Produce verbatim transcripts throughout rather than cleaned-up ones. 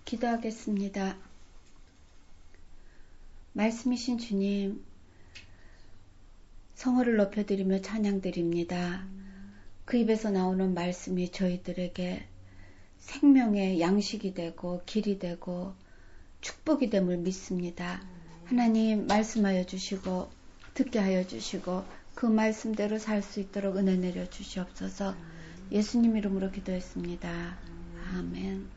기도하겠습니다. 말씀이신 주님, 성호를 높여드리며 찬양드립니다. 그 입에서 나오는 말씀이 저희들에게 생명의 양식이 되고 길이 되고 축복이 됨을 믿습니다. 하나님 말씀하여 주시고 듣게 하여 주시고 그 말씀대로 살 수 있도록 은혜 내려 주시옵소서. 예수님 이름으로 기도했습니다. 아멘.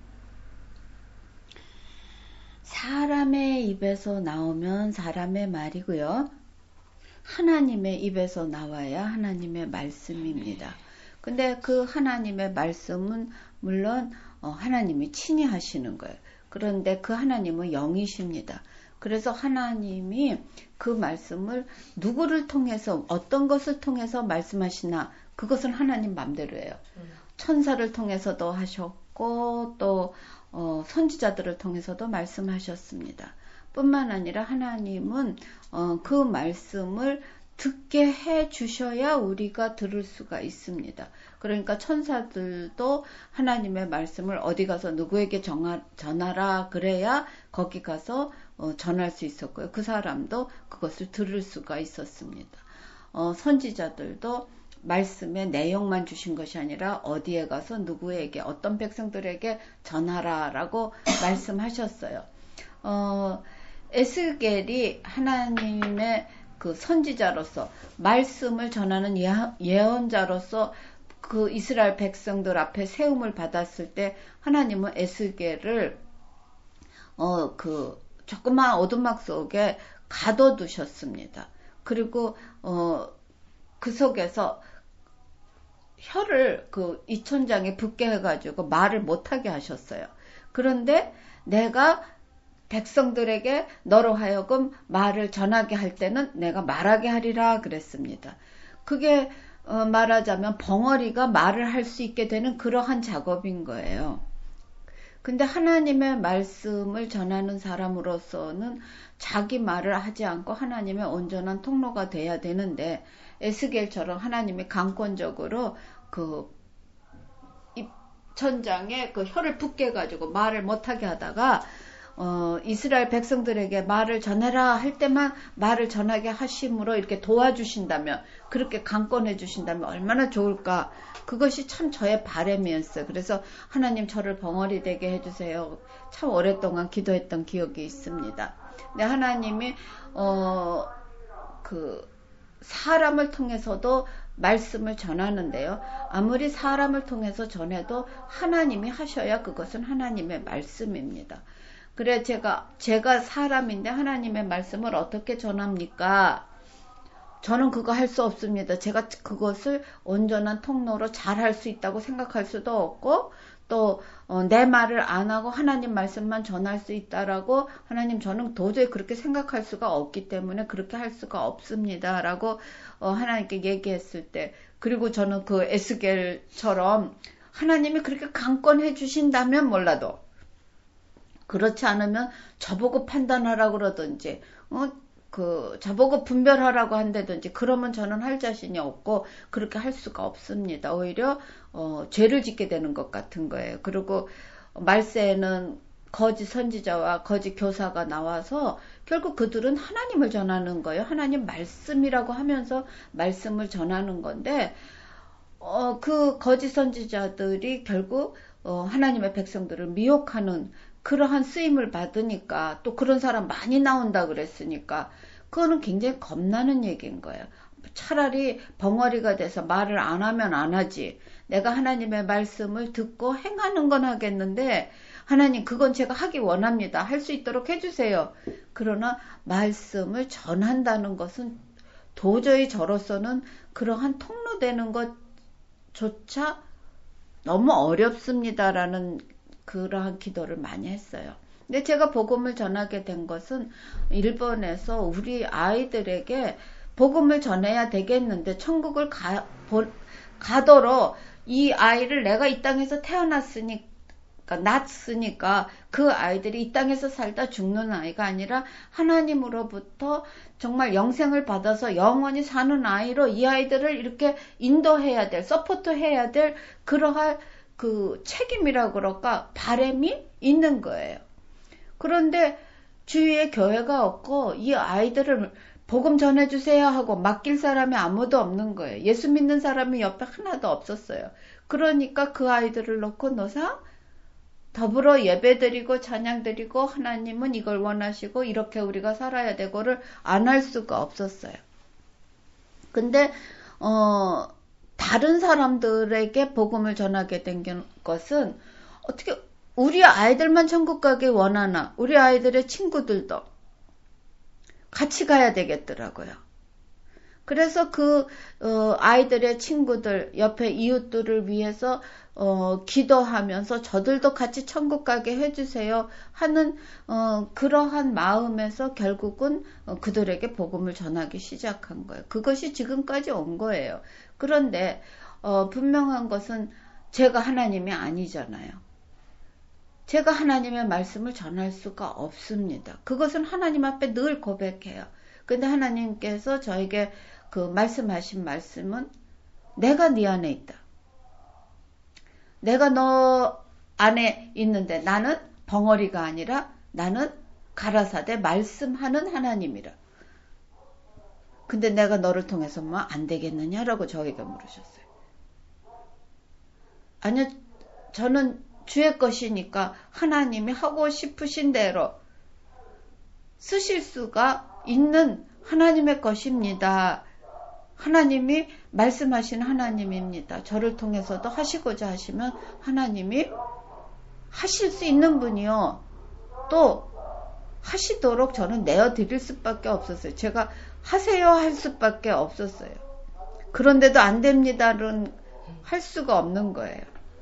사람의 입에서 나오면 사람의 말이고요. 하나님의 입에서 나와야 하나님의 말씀입니다. 근데 그 하나님의 말씀은 물론 하나님이 친히 하시는 거예요. 그런데 그 하나님은 영이십니다. 그래서 하나님이 그 말씀을 누구를 통해서 어떤 것을 통해서 말씀하시나 그것은 하나님 맘대로예요. 천사를 통해서도 하셨고 또 어, 선지자들을 통해서도 말씀하셨습니다. 뿐만 아니라 하나님은 어, 그 말씀을 듣게 해 주셔야 우리가 들을 수가 있습니다. 그러니까 천사들도 하나님의 말씀을 어디 가서 누구에게 정하, 전하라 그래야 거기 가서 어, 전할 수 있었고요. 그 사람도 그것을 들을 수가 있었습니다. 어, 선지자들도 말씀의 내용만 주신 것이 아니라 어디에 가서 누구에게 어떤 백성들에게 전하라라고 말씀하셨어요. 어, 에스겔이 하나님의 그 선지자로서 말씀을 전하는 예언자로서 그 이스라엘 백성들 앞에 세움을 받았을 때 하나님은 에스겔을 어, 그 조그마한 오두막 속에 가둬두셨습니다. 그리고 어, 그 속에서 혀를 그 이천장에 붙게 해가지고 말을 못하게 하셨어요. 그런데 내가 백성들에게 너로 하여금 말을 전하게 할 때는 내가 말하게 하리라 그랬습니다. 그게 어 말하자면 벙어리가 말을 할 수 있게 되는 그러한 작업인 거예요. 근데 하나님의 말씀을 전하는 사람으로서는 자기 말을 하지 않고 하나님의 온전한 통로가 돼야 되는데 에스겔처럼 하나님이 강권적으로 그 입천장에 그 혀를 붙게 해가지고 말을 못하게 하다가 어, 이스라엘 백성들에게 말을 전해라 할 때만 말을 전하게 하심으로 이렇게 도와주신다면, 그렇게 강권해 주신다면 얼마나 좋을까. 그것이 참 저의 바람이었어요. 그래서 하나님 저를 벙어리 되게 해주세요. 참 오랫동안 기도했던 기억이 있습니다. 근데 하나님이 어, 그 사람을 통해서도 말씀을 전하는데요. 아무리 사람을 통해서 전해도 하나님이 하셔야 그것은 하나님의 말씀입니다. 그래 제가 제가 사람인데 하나님의 말씀을 어떻게 전합니까? 저는 그거 할 수 없습니다. 제가 그것을 온전한 통로로 잘 할 수 있다고 생각할 수도 없고 또 내 말을 안 하고 하나님 말씀만 전할 수 있다라고 하나님 저는 도저히 그렇게 생각할 수가 없기 때문에 그렇게 할 수가 없습니다. 라고 하나님께 얘기했을 때, 그리고 저는 그 에스겔처럼 하나님이 그렇게 강권해 주신다면 몰라도, 그렇지 않으면 저보고 판단하라고 그러든지 어, 그 저보고 분별하라고 한다든지 그러면 저는 할 자신이 없고 그렇게 할 수가 없습니다. 오히려 어, 죄를 짓게 되는 것 같은 거예요. 그리고 말세에는 거짓 선지자와 거짓 교사가 나와서 결국 그들은 하나님을 전하는 거예요. 하나님 말씀이라고 하면서 말씀을 전하는 건데 어, 그 거짓 선지자들이 결국 어, 하나님의 백성들을 미혹하는 그러한 쓰임을 받으니까, 또 그런 사람 많이 나온다 그랬으니까 그거는 굉장히 겁나는 얘기인 거예요. 차라리 벙어리가 돼서 말을 안 하면 안 하지. 내가 하나님의 말씀을 듣고 행하는 건 하겠는데 하나님 그건 제가 하기 원합니다. 할 수 있도록 해주세요. 그러나 말씀을 전한다는 것은 도저히 저로서는 그러한 통로되는 것조차 너무 어렵습니다라는 그러한 기도를 많이 했어요. 근데 제가 복음을 전하게 된 것은 일본에서 우리 아이들에게 복음을 전해야 되겠는데 천국을 가, 보, 가도록 이 아이를 내가 이 땅에서 태어났으니까 낳았으니까 그 아이들이 이 땅에서 살다 죽는 아이가 아니라 하나님으로부터 정말 영생을 받아서 영원히 사는 아이로 이 아이들을 이렇게 인도해야 될, 서포트해야 될 그러한 그 책임이라고 그럴까 바람이 있는 거예요. 그런데 주위에 교회가 없고 이 아이들을 복음 전해주세요 하고 맡길 사람이 아무도 없는 거예요. 예수 믿는 사람이 옆에 하나도 없었어요. 그러니까 그 아이들을 놓고 노사 더불어 예배드리고 찬양드리고 하나님은 이걸 원하시고 이렇게 우리가 살아야 되고를 안 할 수가 없었어요. 근데 어 다른 사람들에게 복음을 전하게 된 것은 어떻게 우리 아이들만 천국 가길 원하나 우리 아이들의 친구들도 같이 가야 되겠더라고요. 그래서 그 어, 아이들의 친구들 옆에 이웃들을 위해서 어, 기도하면서 저들도 같이 천국 가게 해주세요 하는 어, 그러한 마음에서 결국은 어, 그들에게 복음을 전하기 시작한 거예요. 그것이 지금까지 온 거예요. 그런데 어, 분명한 것은 제가 하나님이 아니잖아요. 제가 하나님의 말씀을 전할 수가 없습니다. 그것은 하나님 앞에 늘 고백해요. 근데 하나님께서 저에게 그 말씀하신 말씀은 내가 네 안에 있다. 내가 너 안에 있는데 나는 벙어리가 아니라 나는 가라사대 말씀하는 하나님이라. 근데 내가 너를 통해서 뭐 안 되겠느냐라고 저에게 물으셨어요. 아니요, 저는 주의 것이니까 하나님이 하고 싶으신 대로 쓰실 수가 있는 하나님의 것입니다. 하나님이 말씀하신 하나님입니다. 저를 통해서도 하시고자 하시면 하나님이 하실 수 있는 분이요. 또 하시도록 저는 내어드릴 수밖에 없었어요. 제가 하세요 할 수밖에 없었어요. 그런데도 안 됩니다는 할 수가 없는 거예요.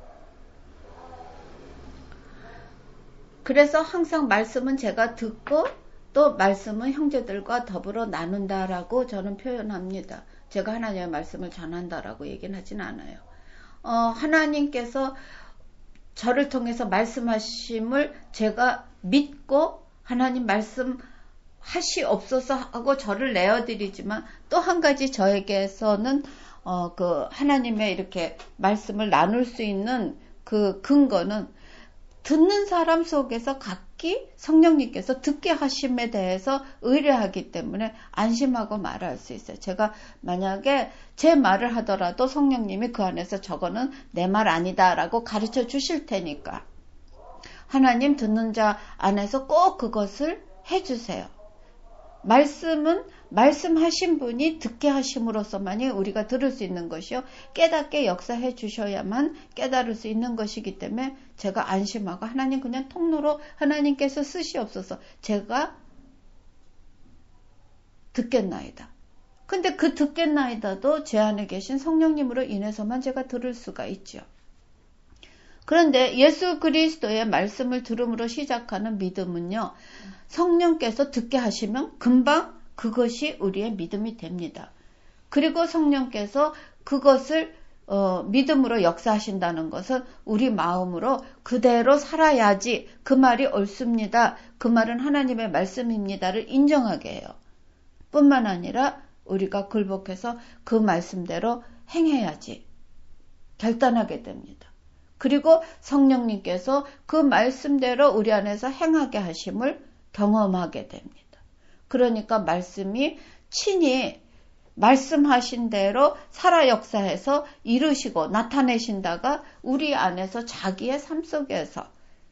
그래서 항상 말씀은 제가 듣고 또 말씀은 형제들과 더불어 나눈다라고 저는 표현합니다. 제가 하나님의 말씀을 전한다라고 얘기는 하진 않아요. 어, 하나님께서 저를 통해서 말씀하심을 제가 믿고 하나님 말씀 하시옵소서 하고 저를 내어드리지만 또 한 가지 저에게서는 어, 그 하나님의 이렇게 말씀을 나눌 수 있는 그 근거는 듣는 사람 속에서 각기 성령님께서 듣게 하심에 대해서 의뢰하기 때문에 안심하고 말할 수 있어요. 제가 만약에 제 말을 하더라도 성령님이 그 안에서 저거는 내 말 아니다라고 가르쳐 주실 테니까 하나님 듣는 자 안에서 꼭 그것을 해주세요. 말씀은 말씀하신 분이 듣게 하심으로써만이 우리가 들을 수 있는 것이요. 깨닫게 역사해 주셔야만 깨달을 수 있는 것이기 때문에 제가 안심하고 하나님 그냥 통로로 하나님께서 쓰시옵소서. 제가 듣겠나이다. 근데 그 듣겠나이다도 제 안에 계신 성령님으로 인해서만 제가 들을 수가 있죠. 그런데 예수 그리스도의 말씀을 들음으로 시작하는 믿음은요. 성령께서 듣게 하시면 금방 그것이 우리의 믿음이 됩니다. 그리고 성령께서 그것을 어, 믿음으로 역사하신다는 것은 우리 마음으로 그대로 살아야지 그 말이 옳습니다. 그 말은 하나님의 말씀입니다를 인정하게 해요. 뿐만 아니라 우리가 굴복해서 그 말씀대로 행해야지 결단하게 됩니다. 그리고 성령님께서 그 말씀대로 우리 안에서 행하게 하심을 경험하게 됩니다. 그러니까 말씀이 친히 말씀하신 대로 살아 역사해서 이루시고 나타내신다가 우리 안에서 자기의 삶 속에서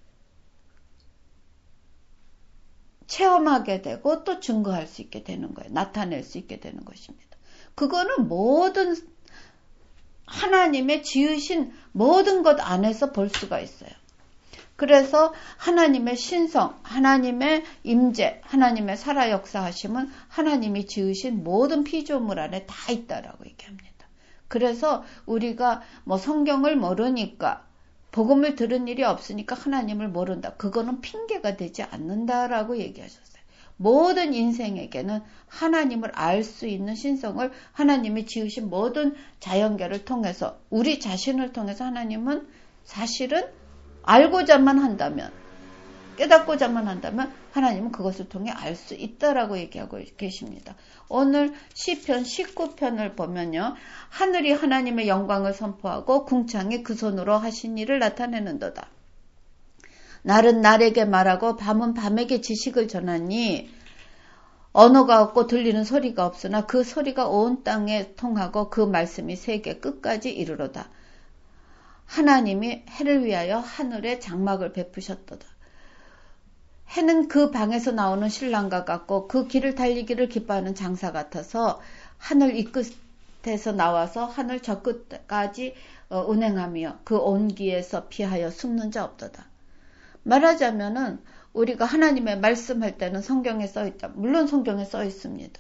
체험하게 되고 또 증거할 수 있게 되는 거예요. 나타낼 수 있게 되는 것입니다. 그거는 모든 하나님의 지으신 모든 것 안에서 볼 수가 있어요. 그래서 하나님의 신성, 하나님의 임재, 하나님의 살아 역사하심은 하나님이 지으신 모든 피조물 안에 다 있다라고 얘기합니다. 그래서 우리가 뭐 성경을 모르니까 복음을 들은 일이 없으니까 하나님을 모른다. 그거는 핑계가 되지 않는다라고 얘기하셨어요. 모든 인생에게는 하나님을 알 수 있는 신성을 하나님이 지으신 모든 자연계를 통해서 우리 자신을 통해서 하나님은 사실은 알고자만 한다면 깨닫고자만 한다면 하나님은 그것을 통해 알 수 있다라고 얘기하고 계십니다. 오늘 시편 십구 편을 보면요. 하늘이 하나님의 영광을 선포하고 궁창이 그 손으로 하신 일을 나타내는도다. 날은 날에게 말하고 밤은 밤에게 지식을 전하니 언어가 없고 들리는 소리가 없으나 그 소리가 온 땅에 통하고 그 말씀이 세계 끝까지 이르로다. 하나님이 해를 위하여 하늘에 장막을 베푸셨도다. 해는 그 방에서 나오는 신랑과 같고 그 길을 달리기를 기뻐하는 장사 같아서 하늘 이 끝에서 나와서 하늘 저 끝까지 운행하며 그 온기에서 피하여 숨는 자 없도다. 말하자면은 우리가 하나님의 말씀할 때는 성경에 써 있다. 물론 성경에 써 있습니다.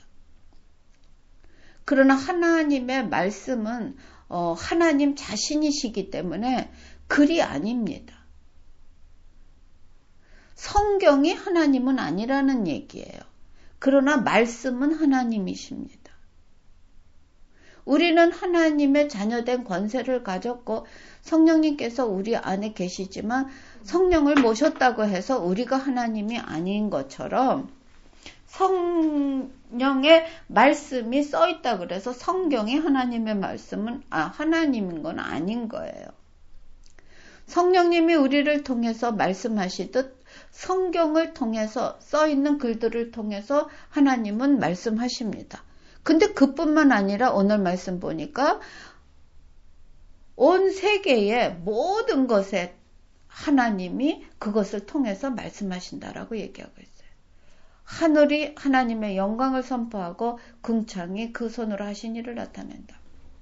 그러나 하나님의 말씀은 어, 하나님 자신이시기 때문에 글이 아닙니다. 성경이 하나님은 아니라는 얘기예요. 그러나 말씀은 하나님이십니다. 우리는 하나님의 자녀된 권세를 가졌고 성령님께서 우리 안에 계시지만 성령을 모셨다고 해서 우리가 하나님이 아닌 것처럼 성령의 말씀이 써 있다 그래서 성경이 하나님의 말씀은 아 하나님인 건 아닌 거예요. 성령님이 우리를 통해서 말씀하시듯 성경을 통해서 써 있는 글들을 통해서 하나님은 말씀하십니다. 근데 그뿐만 아니라 오늘 말씀 보니까 온 세계의 모든 것에 하나님이 그것을 통해서 말씀하신다라고 얘기하고 있어요. 하늘이 하나님의 영광을 선포하고 궁창이 그 손으로 하신 일을 나타낸다.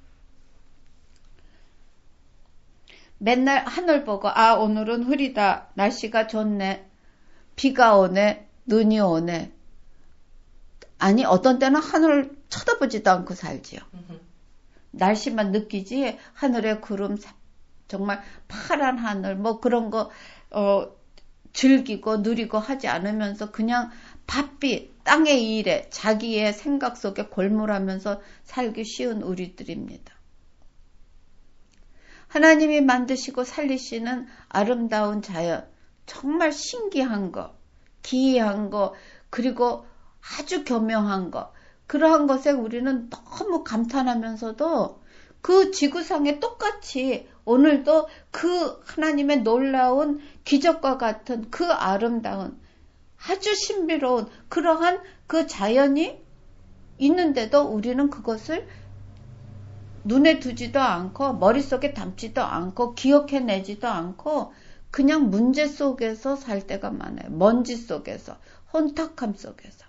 맨날 하늘 보고 아 오늘은 흐리다. 날씨가 좋네. 비가 오네. 눈이 오네. 아니 어떤 때는 하늘을 쳐다보지도 않고 살지요. 날씨만 느끼지 하늘의 구름 정말 파란 하늘 뭐 그런 거 어, 즐기고 누리고 하지 않으면서 그냥 바삐 땅의 일에 자기의 생각 속에 골몰하면서 살기 쉬운 우리들입니다. 하나님이 만드시고 살리시는 아름다운 자연, 정말 신기한 거, 기이한 거, 그리고 아주 교묘한 거, 그러한 것에 우리는 너무 감탄하면서도 그 지구상에 똑같이 오늘도 그 하나님의 놀라운 기적과 같은 그 아름다운 아주 신비로운 그러한 그 자연이 있는데도 우리는 그것을 눈에 두지도 않고 머릿속에 담지도 않고 기억해내지도 않고 그냥 문제 속에서 살 때가 많아요. 먼지 속에서, 혼탁함 속에서.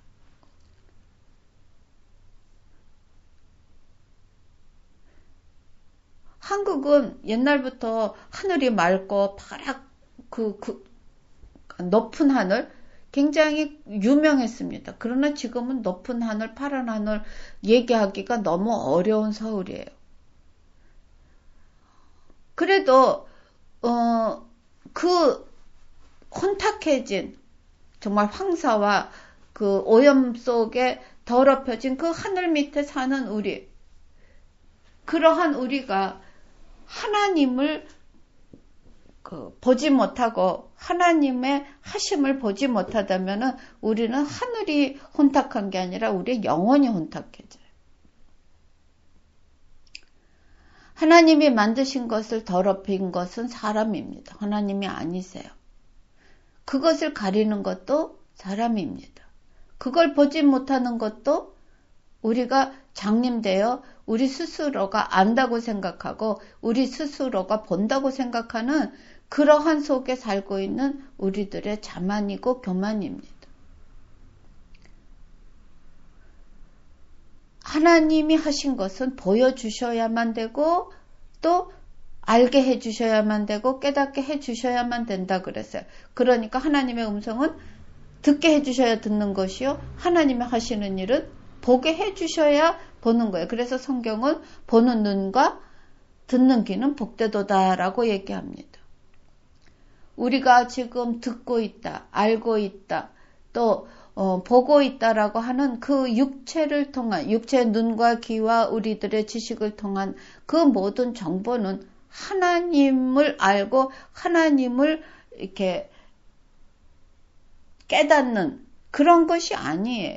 한국은 옛날부터 하늘이 맑고 파랗 그, 그 높은 하늘 굉장히 유명했습니다. 그러나 지금은 높은 하늘, 파란 하늘 얘기하기가 너무 어려운 서울이에요. 그래도 어, 그 혼탁해진 정말 황사와 그 오염 속에 더럽혀진 그 하늘 밑에 사는 우리, 그러한 우리가 하나님을 그 보지 못하고 하나님의 하심을 보지 못하다면은 우리는 하늘이 혼탁한 게 아니라 우리의 영혼이 혼탁해져요. 하나님이 만드신 것을 더럽힌 것은 사람입니다. 하나님이 아니세요. 그것을 가리는 것도 사람입니다. 그걸 보지 못하는 것도 우리가 장님되어 우리 스스로가 안다고 생각하고 우리 스스로가 본다고 생각하는 그러한 속에 살고 있는 우리들의 자만이고 교만입니다. 하나님이 하신 것은 보여주셔야만 되고 또 알게 해주셔야만 되고 깨닫게 해주셔야만 된다 그랬어요. 그러니까 하나님의 음성은 듣게 해주셔야 듣는 것이요. 하나님이 하시는 일은 보게 해주셔야 보는 거예요. 그래서 성경은 보는 눈과 듣는 귀는 복되도다라고 얘기합니다. 우리가 지금 듣고 있다, 알고 있다, 또 어, 보고 있다라고 하는 그 육체를 통한, 육체의 눈과 귀와 우리들의 지식을 통한 그 모든 정보는 하나님을 알고 하나님을 이렇게 깨닫는 그런 것이 아니에요.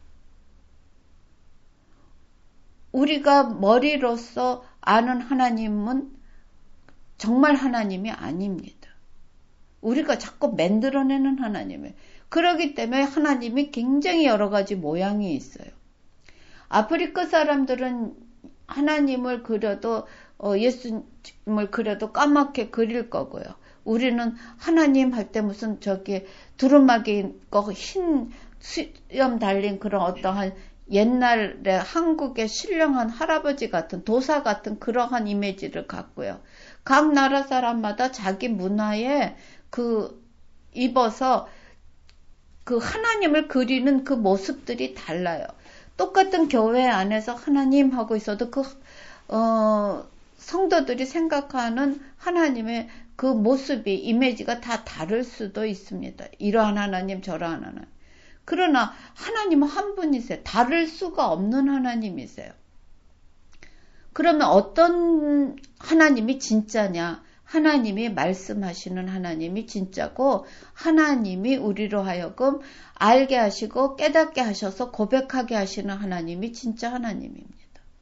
우리가 머리로서 아는 하나님은 정말 하나님이 아닙니다. 우리가 자꾸 만들어내는 하나님이에요. 그렇기 때문에 하나님이 굉장히 여러 가지 모양이 있어요. 아프리카 사람들은 하나님을 그려도 어, 예수님을 그려도 까맣게 그릴 거고요. 우리는 하나님 할 때 무슨 저기 두루마기 거 흰 수염 달린 그런 어떠한 옛날에 한국의 신령한 할아버지 같은 도사 같은 그러한 이미지를 갖고요. 각 나라 사람마다 자기 문화에 그 입어서 그 하나님을 그리는 그 모습들이 달라요. 똑같은 교회 안에서 하나님 하고 있어도 그 어, 성도들이 생각하는 하나님의 그 모습이 이미지가 다 다를 수도 있습니다. 이러한 하나님 저러한 하나님. 그러나 하나님은 한 분이세요. 다를 수가 없는 하나님이세요. 그러면 어떤 하나님이 진짜냐? 하나님이 말씀하시는 하나님이 진짜고 하나님이 우리로 하여금 알게 하시고 깨닫게 하셔서 고백하게 하시는 하나님이 진짜 하나님입니다.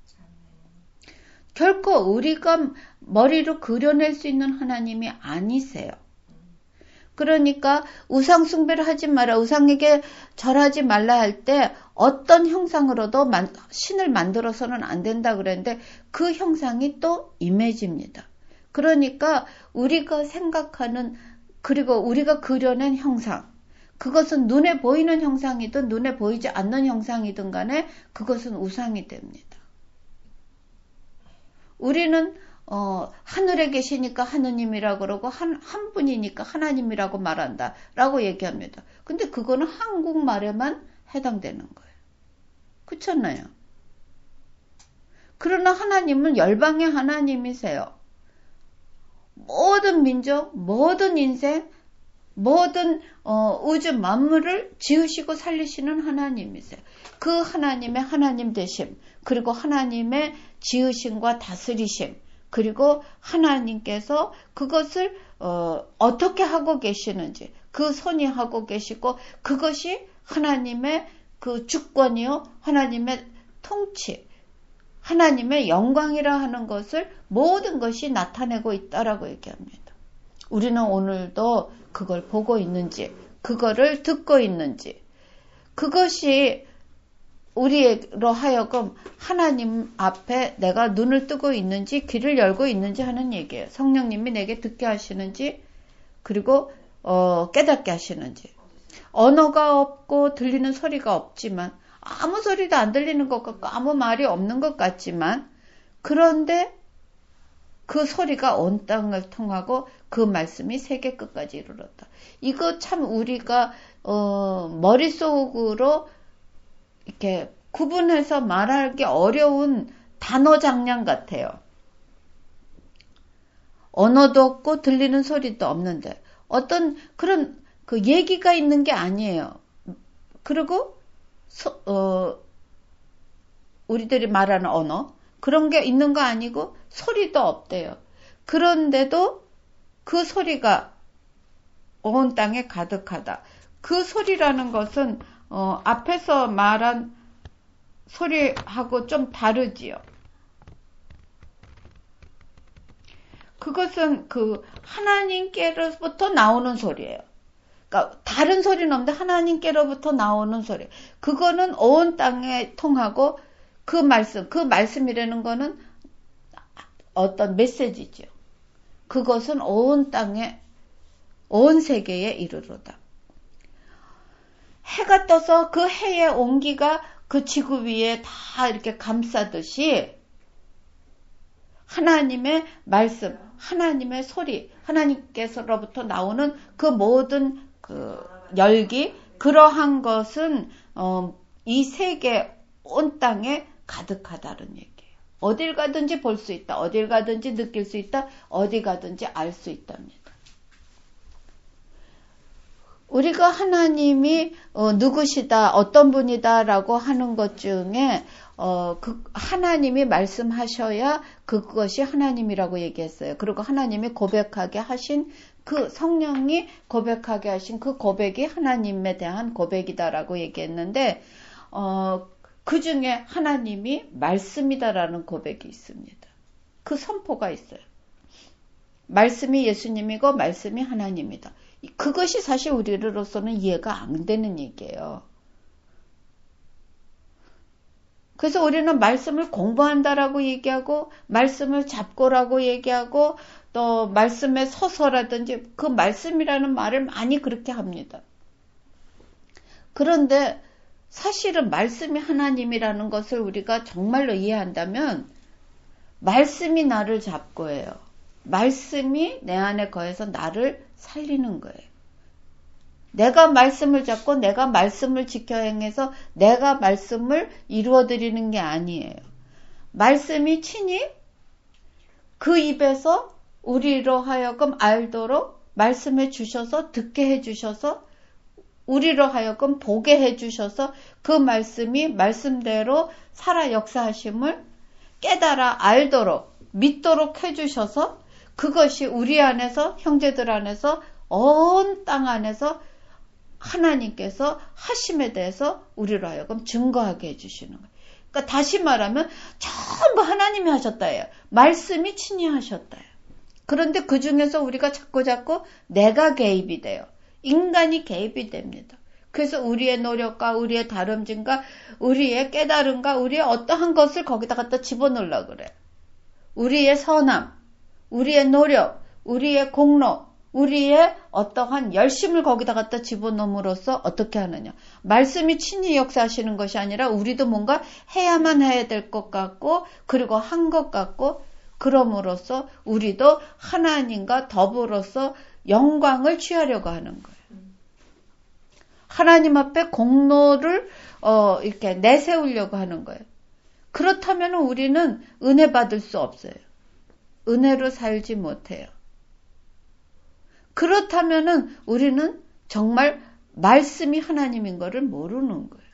결코 우리가 머리로 그려낼 수 있는 하나님이 아니세요. 그러니까 우상 숭배를 하지 마라. 우상에게 절하지 말라 할 때 어떤 형상으로도 신을 만들어서는 안 된다 그랬는데 그 형상이 또 이미지입니다. 그러니까 우리가 생각하는 그리고 우리가 그려낸 형상 그것은 눈에 보이는 형상이든 눈에 보이지 않는 형상이든 간에 그것은 우상이 됩니다. 우리는 어, 하늘에 계시니까 하느님이라고 그러고 한, 한 분이니까 하나님이라고 말한다 라고 얘기합니다. 근데 그거는 한국말에만 해당되는 거예요. 그렇잖아요. 그러나 하나님은 열방의 하나님이세요. 모든 민족, 모든 인생, 모든 어, 우주 만물을 지으시고 살리시는 하나님이세요. 그 하나님의 하나님 되심, 그리고 하나님의 지으심과 다스리심, 그리고 하나님께서 그것을 어, 어떻게 하고 계시는지 그 손이 하고 계시고 그것이 하나님의 그 주권이요, 하나님의 통치, 하나님의 영광이라 하는 것을 모든 것이 나타내고 있다라고 얘기합니다. 우리는 오늘도 그걸 보고 있는지, 그거를 듣고 있는지, 그것이 우리로 하여금 하나님 앞에 내가 눈을 뜨고 있는지 귀를 열고 있는지 하는 얘기예요. 성령님이 내게 듣게 하시는지 그리고 어, 깨닫게 하시는지. 언어가 없고 들리는 소리가 없지만 아무 소리도 안 들리는 것 같고 아무 말이 없는 것 같지만 그런데 그 소리가 온 땅을 통하고 그 말씀이 세계 끝까지 이르렀다. 이거 참 우리가 어, 머릿속으로 이렇게 구분해서 말하기 어려운 단어 장량 같아요. 언어도 없고 들리는 소리도 없는데 어떤 그런 그 얘기가 있는 게 아니에요. 그리고 소, 어, 우리들이 말하는 언어 그런 게 있는 거 아니고 소리도 없대요. 그런데도 그 소리가 온 땅에 가득하다. 그 소리라는 것은 어, 앞에서 말한 소리하고 좀 다르지요. 그것은 그 하나님께로부터 나오는 소리예요. 그러니까 다른 소리는 없는데 하나님께로부터 나오는 소리. 그거는 온 땅에 통하고 그 말씀, 그 말씀이라는 거는 어떤 메시지죠. 그것은 온 땅에, 온 세계에 이르러다. 해가 떠서 그 해의 온기가 그 지구 위에 다 이렇게 감싸듯이 하나님의 말씀, 하나님의 소리, 하나님께서로부터 나오는 그 모든 그 열기, 그러한 것은 어, 이 세계 온 땅에 가득하다는 얘기예요. 어딜 가든지 볼 수 있다. 어딜 가든지 느낄 수 있다. 어디 가든지 알 수 있답니다. 우리가 하나님이 어, 누구시다, 어떤 분이다라고 하는 것 중에 어, 그 하나님이 말씀하셔야 그것이 하나님이라고 얘기했어요. 그리고 하나님이 고백하게 하신 그 성령이 고백하게 하신 그 고백이 하나님에 대한 고백이다라고 얘기했는데 어, 그 중에 하나님이 말씀이다라는 고백이 있습니다. 그 선포가 있어요. 말씀이 예수님이고 말씀이 하나님이다. 그것이 사실 우리로서는 이해가 안 되는 얘기예요. 그래서 우리는 말씀을 공부한다라고 얘기하고 말씀을 잡고라고 얘기하고 또 말씀에 서서라든지 그 말씀이라는 말을 많이 그렇게 합니다. 그런데 사실은 말씀이 하나님이라는 것을 우리가 정말로 이해한다면 말씀이 나를 잡고예요. 말씀이 내 안에 거해서 나를 살리는 거예요. 내가 말씀을 잡고 내가 말씀을 지켜 행해서 내가 말씀을 이루어드리는 게 아니에요. 말씀이 친히 그 입에서 우리로 하여금 알도록 말씀해 주셔서 듣게 해 주셔서 우리로 하여금 보게 해 주셔서 그 말씀이 말씀대로 살아 역사하심을 깨달아 알도록 믿도록 해 주셔서 그것이 우리 안에서 형제들 안에서 온 땅 안에서 하나님께서 하심에 대해서 우리로 하여금 증거하게 해주시는 거예요. 그러니까 다시 말하면 전부 하나님이 하셨다예요. 말씀이 친히 하셨다예요. 그런데 그 중에서 우리가 자꾸 자꾸 내가 개입이 돼요. 인간이 개입이 됩니다. 그래서 우리의 노력과 우리의 다름짐과 우리의 깨달음과 우리의 어떠한 것을 거기다 갖다 집어넣으려고 그래요. 우리의 선함, 우리의 노력, 우리의 공로, 우리의 어떠한 열심을 거기다 갖다 집어넣음으로써 어떻게 하느냐. 말씀이 친히 역사하시는 것이 아니라 우리도 뭔가 해야만 해야 될 것 같고 그리고 한 것 같고 그럼으로써 우리도 하나님과 더불어서 영광을 취하려고 하는 거예요. 하나님 앞에 공로를 어, 이렇게 내세우려고 하는 거예요. 그렇다면 우리는 은혜 받을 수 없어요. 은혜로 살지 못해요. 그렇다면은 우리는 정말 말씀이 하나님인 것을 모르는 거예요.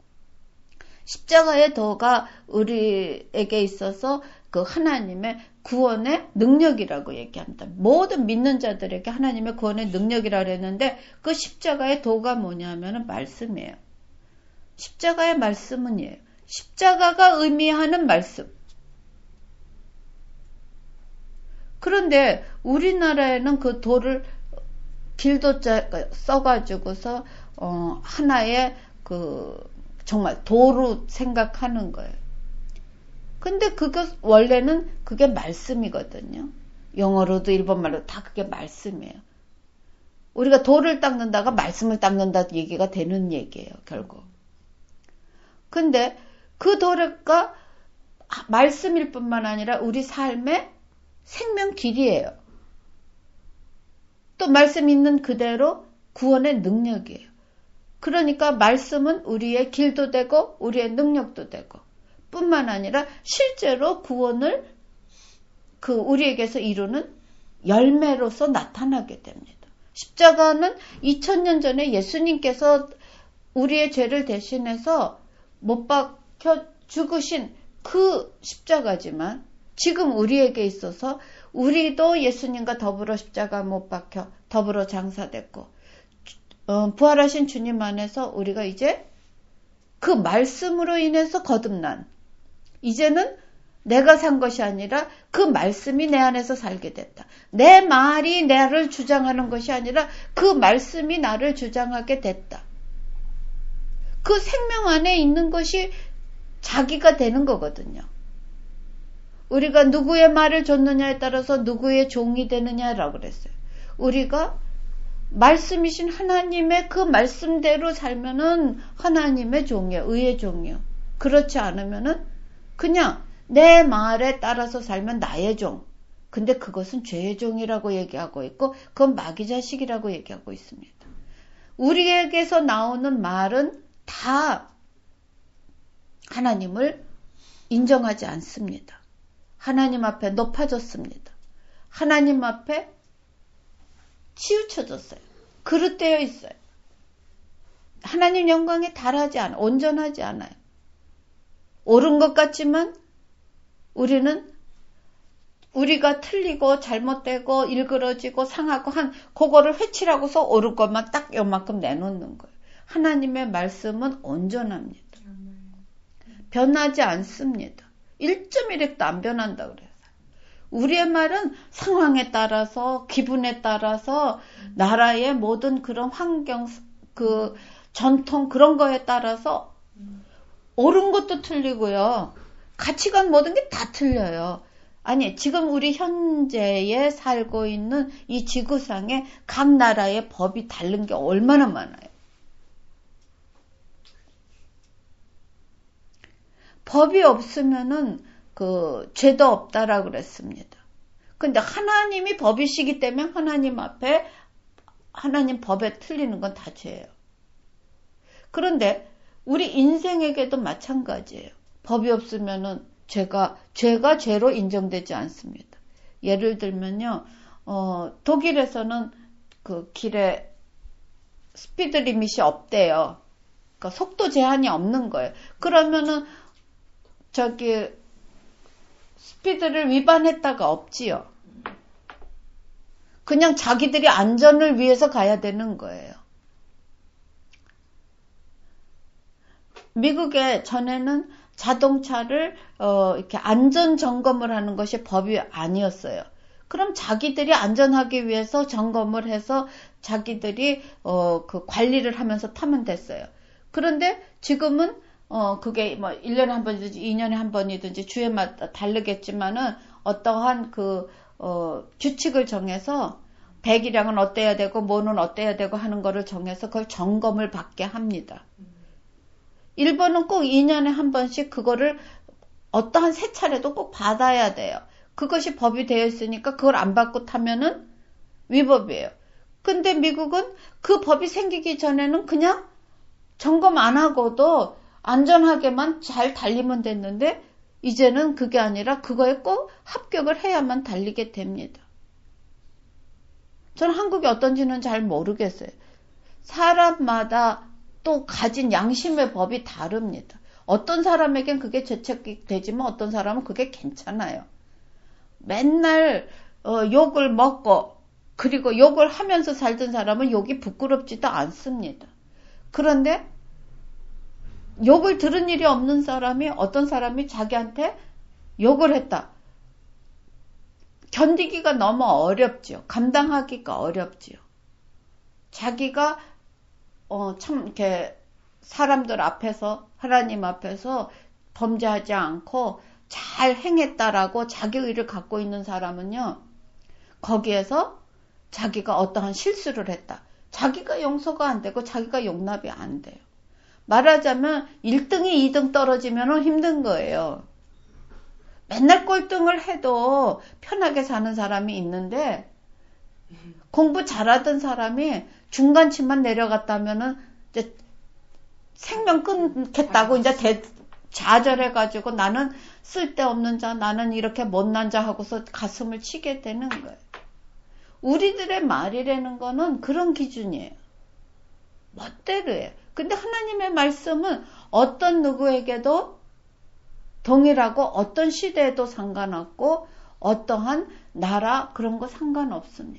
십자가의 도가 우리에게 있어서 그 하나님의 구원의 능력이라고 얘기합니다. 모든 믿는 자들에게 하나님의 구원의 능력이라고 했는데 그 십자가의 도가 뭐냐면은 말씀이에요. 십자가의 말씀은 이에요. 십자가가 의미하는 말씀. 그런데 우리나라에는 그 돌을 길도 써가지고서 어, 하나의 그 정말 도로 생각하는 거예요. 근데 그거 원래는 그게 말씀이거든요. 영어로도 일본말로 다 그게 말씀이에요. 우리가 돌을 닦는다가 말씀을 닦는다 얘기가 되는 얘기예요, 결국. 근데 그 도가 말씀일 뿐만 아니라 우리 삶의 생명 길이에요. 또 말씀 있는 그대로 구원의 능력이에요. 그러니까 말씀은 우리의 길도 되고 우리의 능력도 되고 뿐만 아니라 실제로 구원을 그 우리에게서 이루는 열매로서 나타나게 됩니다. 십자가는 이천 년 전에 예수님께서 우리의 죄를 대신해서 못 박혀 죽으신 그 십자가지만 지금 우리에게 있어서 우리도 예수님과 더불어 십자가 못 박혀 더불어 장사됐고 어, 부활하신 주님 안에서 우리가 이제 그 말씀으로 인해서 거듭난 이제는 내가 산 것이 아니라 그 말씀이 내 안에서 살게 됐다. 내 말이 나를 주장하는 것이 아니라 그 말씀이 나를 주장하게 됐다. 그 생명 안에 있는 것이 자기가 되는 거거든요. 우리가 누구의 말을 줬느냐에 따라서 누구의 종이 되느냐라고 그랬어요. 우리가 말씀이신 하나님의 그 말씀대로 살면은 하나님의 종이요, 의의 종이요. 그렇지 않으면은 그냥 내 말에 따라서 살면 나의 종. 근데 그것은 죄의 종이라고 얘기하고 있고 그건 마귀 자식이라고 얘기하고 있습니다. 우리에게서 나오는 말은 다 하나님을 인정하지 않습니다. 하나님 앞에 높아졌습니다. 하나님 앞에 치우쳐졌어요. 그릇되어 있어요. 하나님 영광에 달하지 않아요. 온전하지 않아요. 옳은 것 같지만 우리는 우리가 틀리고 잘못되고 일그러지고 상하고 한 그거를 회치라고서 옳은 것만 딱 요만큼 내놓는 거예요. 하나님의 말씀은 온전합니다. 변하지 않습니다. 일 점 일 핵도 안 변한다 그래서. 우리의 말은 상황에 따라서 기분에 따라서 나라의 모든 그런 환경 그 전통 그런 거에 따라서 옳은 것도 틀리고요. 가치관 모든 게 다 틀려요. 아니 지금 우리 현재에 살고 있는 이 지구상에 각 나라의 법이 다른 게 얼마나 많아요. 법이 없으면은 그 죄도 없다라고 그랬습니다. 근데 하나님이 법이시기 때문에 하나님 앞에 하나님 법에 틀리는 건 다 죄예요. 그런데 우리 인생에게도 마찬가지예요. 법이 없으면은 죄가 죄가 죄로 인정되지 않습니다. 예를 들면요, 어, 독일에서는 그 길에 스피드 리밋이 없대요. 그러니까 속도 제한이 없는 거예요. 그러면은 저기 스피드를 위반했다가 없지요. 그냥 자기들이 안전을 위해서 가야 되는 거예요. 미국에 전에는 자동차를 어, 이렇게 안전 점검을 하는 것이 법이 아니었어요. 그럼 자기들이 안전하기 위해서 점검을 해서 자기들이 어, 그 관리를 하면서 타면 됐어요. 그런데 지금은 어, 그게 뭐 일 년에 한 번이든지 이 년에 한 번이든지 주에마다 다르겠지만은 어떠한 그 어, 규칙을 정해서 배기량은 어때야 되고 뭐는 어때야 되고 하는 거를 정해서 그걸 점검을 받게 합니다. 일본은 꼭 이 년에 한 번씩 그거를 어떠한 세차례도 꼭 받아야 돼요. 그것이 법이 되어 있으니까 그걸 안 받고 타면은 위법이에요. 근데 미국은 그 법이 생기기 전에는 그냥 점검 안 하고도 안전하게만 잘 달리면 됐는데 이제는 그게 아니라 그거에 꼭 합격을 해야만 달리게 됩니다. 저는 한국이 어떤지는 잘 모르겠어요. 사람마다 또 가진 양심의 법이 다릅니다. 어떤 사람에겐 그게 죄책이 되지만 어떤 사람은 그게 괜찮아요. 맨날 어, 욕을 먹고 그리고 욕을 하면서 살던 사람은 욕이 부끄럽지도 않습니다. 그런데 욕을 들은 일이 없는 사람이 어떤 사람이 자기한테 욕을 했다. 견디기가 너무 어렵지요. 감당하기가 어렵지요. 자기가 어, 참 이렇게 사람들 앞에서 하나님 앞에서 범죄하지 않고 잘 행했다라고 자기 의를 갖고 있는 사람은요. 거기에서 자기가 어떠한 실수를 했다. 자기가 용서가 안 되고 자기가 용납이 안 돼요. 말하자면 일 등이 이 등 떨어지면 힘든 거예요. 맨날 꼴등을 해도 편하게 사는 사람이 있는데 공부 잘하던 사람이 중간치만 내려갔다면은 이제 생명 끊겠다고 이제 대, 좌절해가지고 나는 쓸데없는 자, 나는 이렇게 못난 자 하고서 가슴을 치게 되는 거예요. 우리들의 말이라는 거는 그런 기준이에요. 멋대로예요. 근데 하나님의 말씀은 어떤 누구에게도 동일하고 어떤 시대에도 상관없고 어떠한 나라 그런 거 상관없습니다.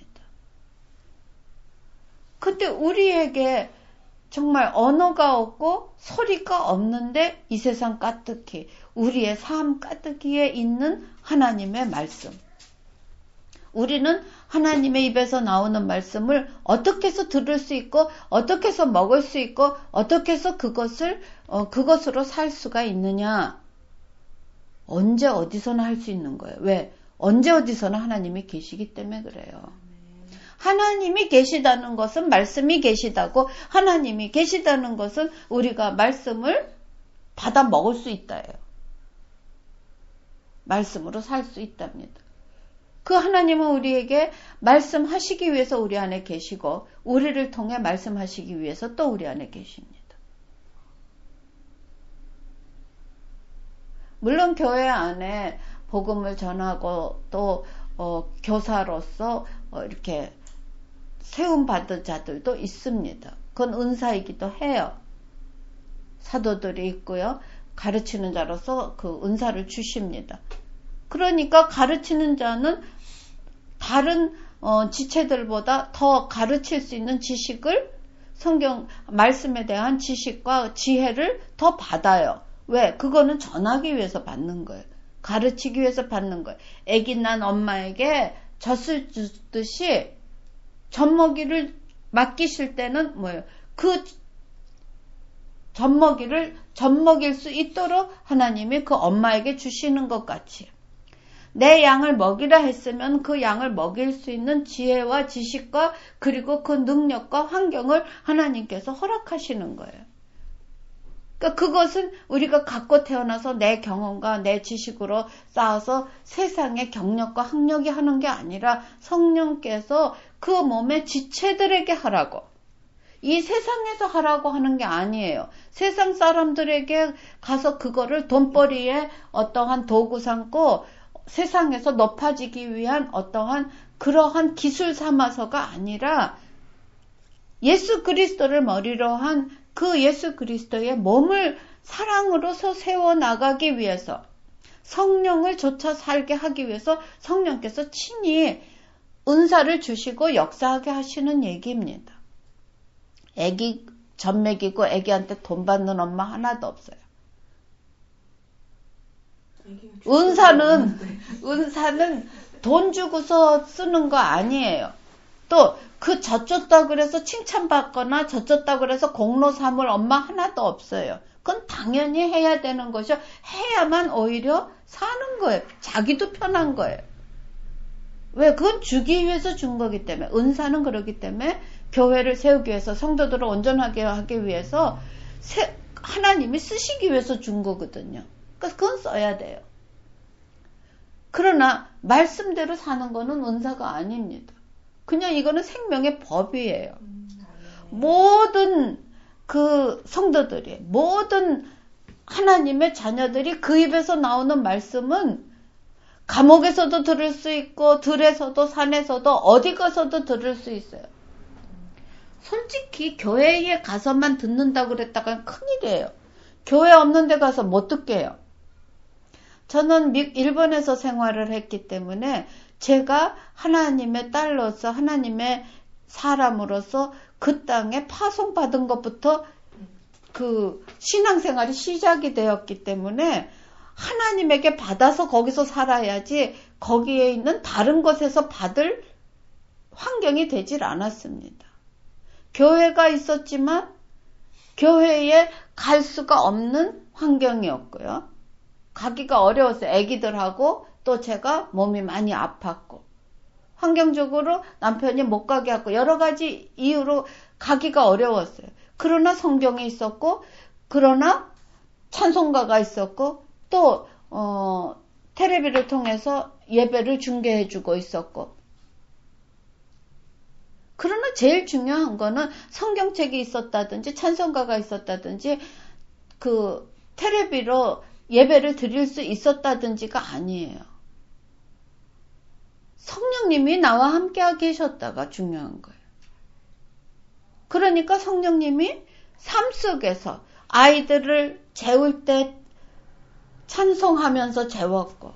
근데 우리에게 정말 언어가 없고 소리가 없는데 이 세상 까뜩이 우리의 삶 까뜩이에 있는 하나님의 말씀. 우리는 하나님의 입에서 나오는 말씀을 어떻게 해서 들을 수 있고 어떻게 해서 먹을 수 있고 어떻게 해서 그것을 어, 그것으로 살 수가 있느냐. 언제 어디서나 할 수 있는 거예요. 왜? 언제 어디서나 하나님이 계시기 때문에 그래요. 하나님이 계시다는 것은 말씀이 계시다고 하나님이 계시다는 것은 우리가 말씀을 받아 먹을 수 있다예요. 말씀으로 살 수 있답니다. 그 하나님은 우리에게 말씀하시기 위해서 우리 안에 계시고 우리를 통해 말씀하시기 위해서 또 우리 안에 계십니다. 물론 교회 안에 복음을 전하고 또 어, 교사로서 어, 이렇게 세움받은 자들도 있습니다. 그건 은사이기도 해요. 사도들이 있고요. 가르치는 자로서 그 은사를 주십니다. 그러니까 가르치는 자는 다른 어, 지체들보다 더 가르칠 수 있는 지식을 성경 말씀에 대한 지식과 지혜를 더 받아요. 왜? 그거는 전하기 위해서 받는 거예요. 가르치기 위해서 받는 거예요. 아기 난 엄마에게 젖을 주듯이 젖먹이를 맡기실 때는 뭐예요? 그 젖먹이를 젖먹일 수 있도록 하나님이 그 엄마에게 주시는 것 같이 내 양을 먹이라 했으면 그 양을 먹일 수 있는 지혜와 지식과 그리고 그 능력과 환경을 하나님께서 허락하시는 거예요. 그러니까 그것은 우리가 갖고 태어나서 내 경험과 내 지식으로 쌓아서 세상의 경력과 학력이 하는 게 아니라 성령께서 그 몸의 지체들에게 하라고. 이 세상에서 하라고 하는 게 아니에요. 세상 사람들에게 가서 그거를 돈벌이에 어떠한 도구 삼고 세상에서 높아지기 위한 어떠한 그러한 기술 삼아서가 아니라 예수 그리스도를 머리로 한 그 예수 그리스도의 몸을 사랑으로서 세워나가기 위해서 성령을 좇아 살게 하기 위해서 성령께서 친히 은사를 주시고 역사하게 하시는 얘기입니다. 애기 젖 먹이고 애기한테 돈 받는 엄마 하나도 없어요. 은사는 은사는 돈 주고서 쓰는 거 아니에요. 또 그 젖줬다 그래서 칭찬받거나 젖줬다 그래서 공로 삼을 엄마 하나도 없어요. 그건 당연히 해야 되는 것이요. 해야만 오히려 사는 거예요. 자기도 편한 거예요. 왜? 그건 주기 위해서 준 거기 때문에. 은사는 그러기 때문에 교회를 세우기 위해서 성도들을 온전하게 하기 위해서 세, 하나님이 쓰시기 위해서 준 거거든요. 그러니까 그건 써야 돼요. 그러나 말씀대로 사는 거는 은사가 아닙니다. 그냥 이거는 생명의 법이에요. 모든 그 성도들이, 모든 하나님의 자녀들이 그 입에서 나오는 말씀은 감옥에서도 들을 수 있고 들에서도 산에서도 어디 가서도 들을 수 있어요. 솔직히 교회에 가서만 듣는다고 그랬다가 큰일이에요. 교회 없는 데 가서 못 듣게 해요. 저는 일본에서 생활을 했기 때문에 제가 하나님의 딸로서 하나님의 사람으로서 그 땅에 파송받은 것부터 그 신앙생활이 시작이 되었기 때문에 하나님에게 받아서 거기서 살아야지 거기에 있는 다른 곳에서 받을 환경이 되질 않았습니다. 교회가 있었지만 교회에 갈 수가 없는 환경이었고요. 가기가 어려웠어요. 애기들하고 또 제가 몸이 많이 아팠고 환경적으로 남편이 못 가게 하고 여러 가지 이유로 가기가 어려웠어요. 그러나 성경이 있었고 그러나 찬송가가 있었고 또 어, 텔레비를 통해서 예배를 중계해주고 있었고 그러나 제일 중요한 거는 성경책이 있었다든지 찬송가가 있었다든지 그 텔레비로 예배를 드릴 수 있었다든지가 아니에요. 성령님이 나와 함께 계셨다가 중요한 거예요. 그러니까 성령님이 삶 속에서 아이들을 재울 때 찬송하면서 재웠고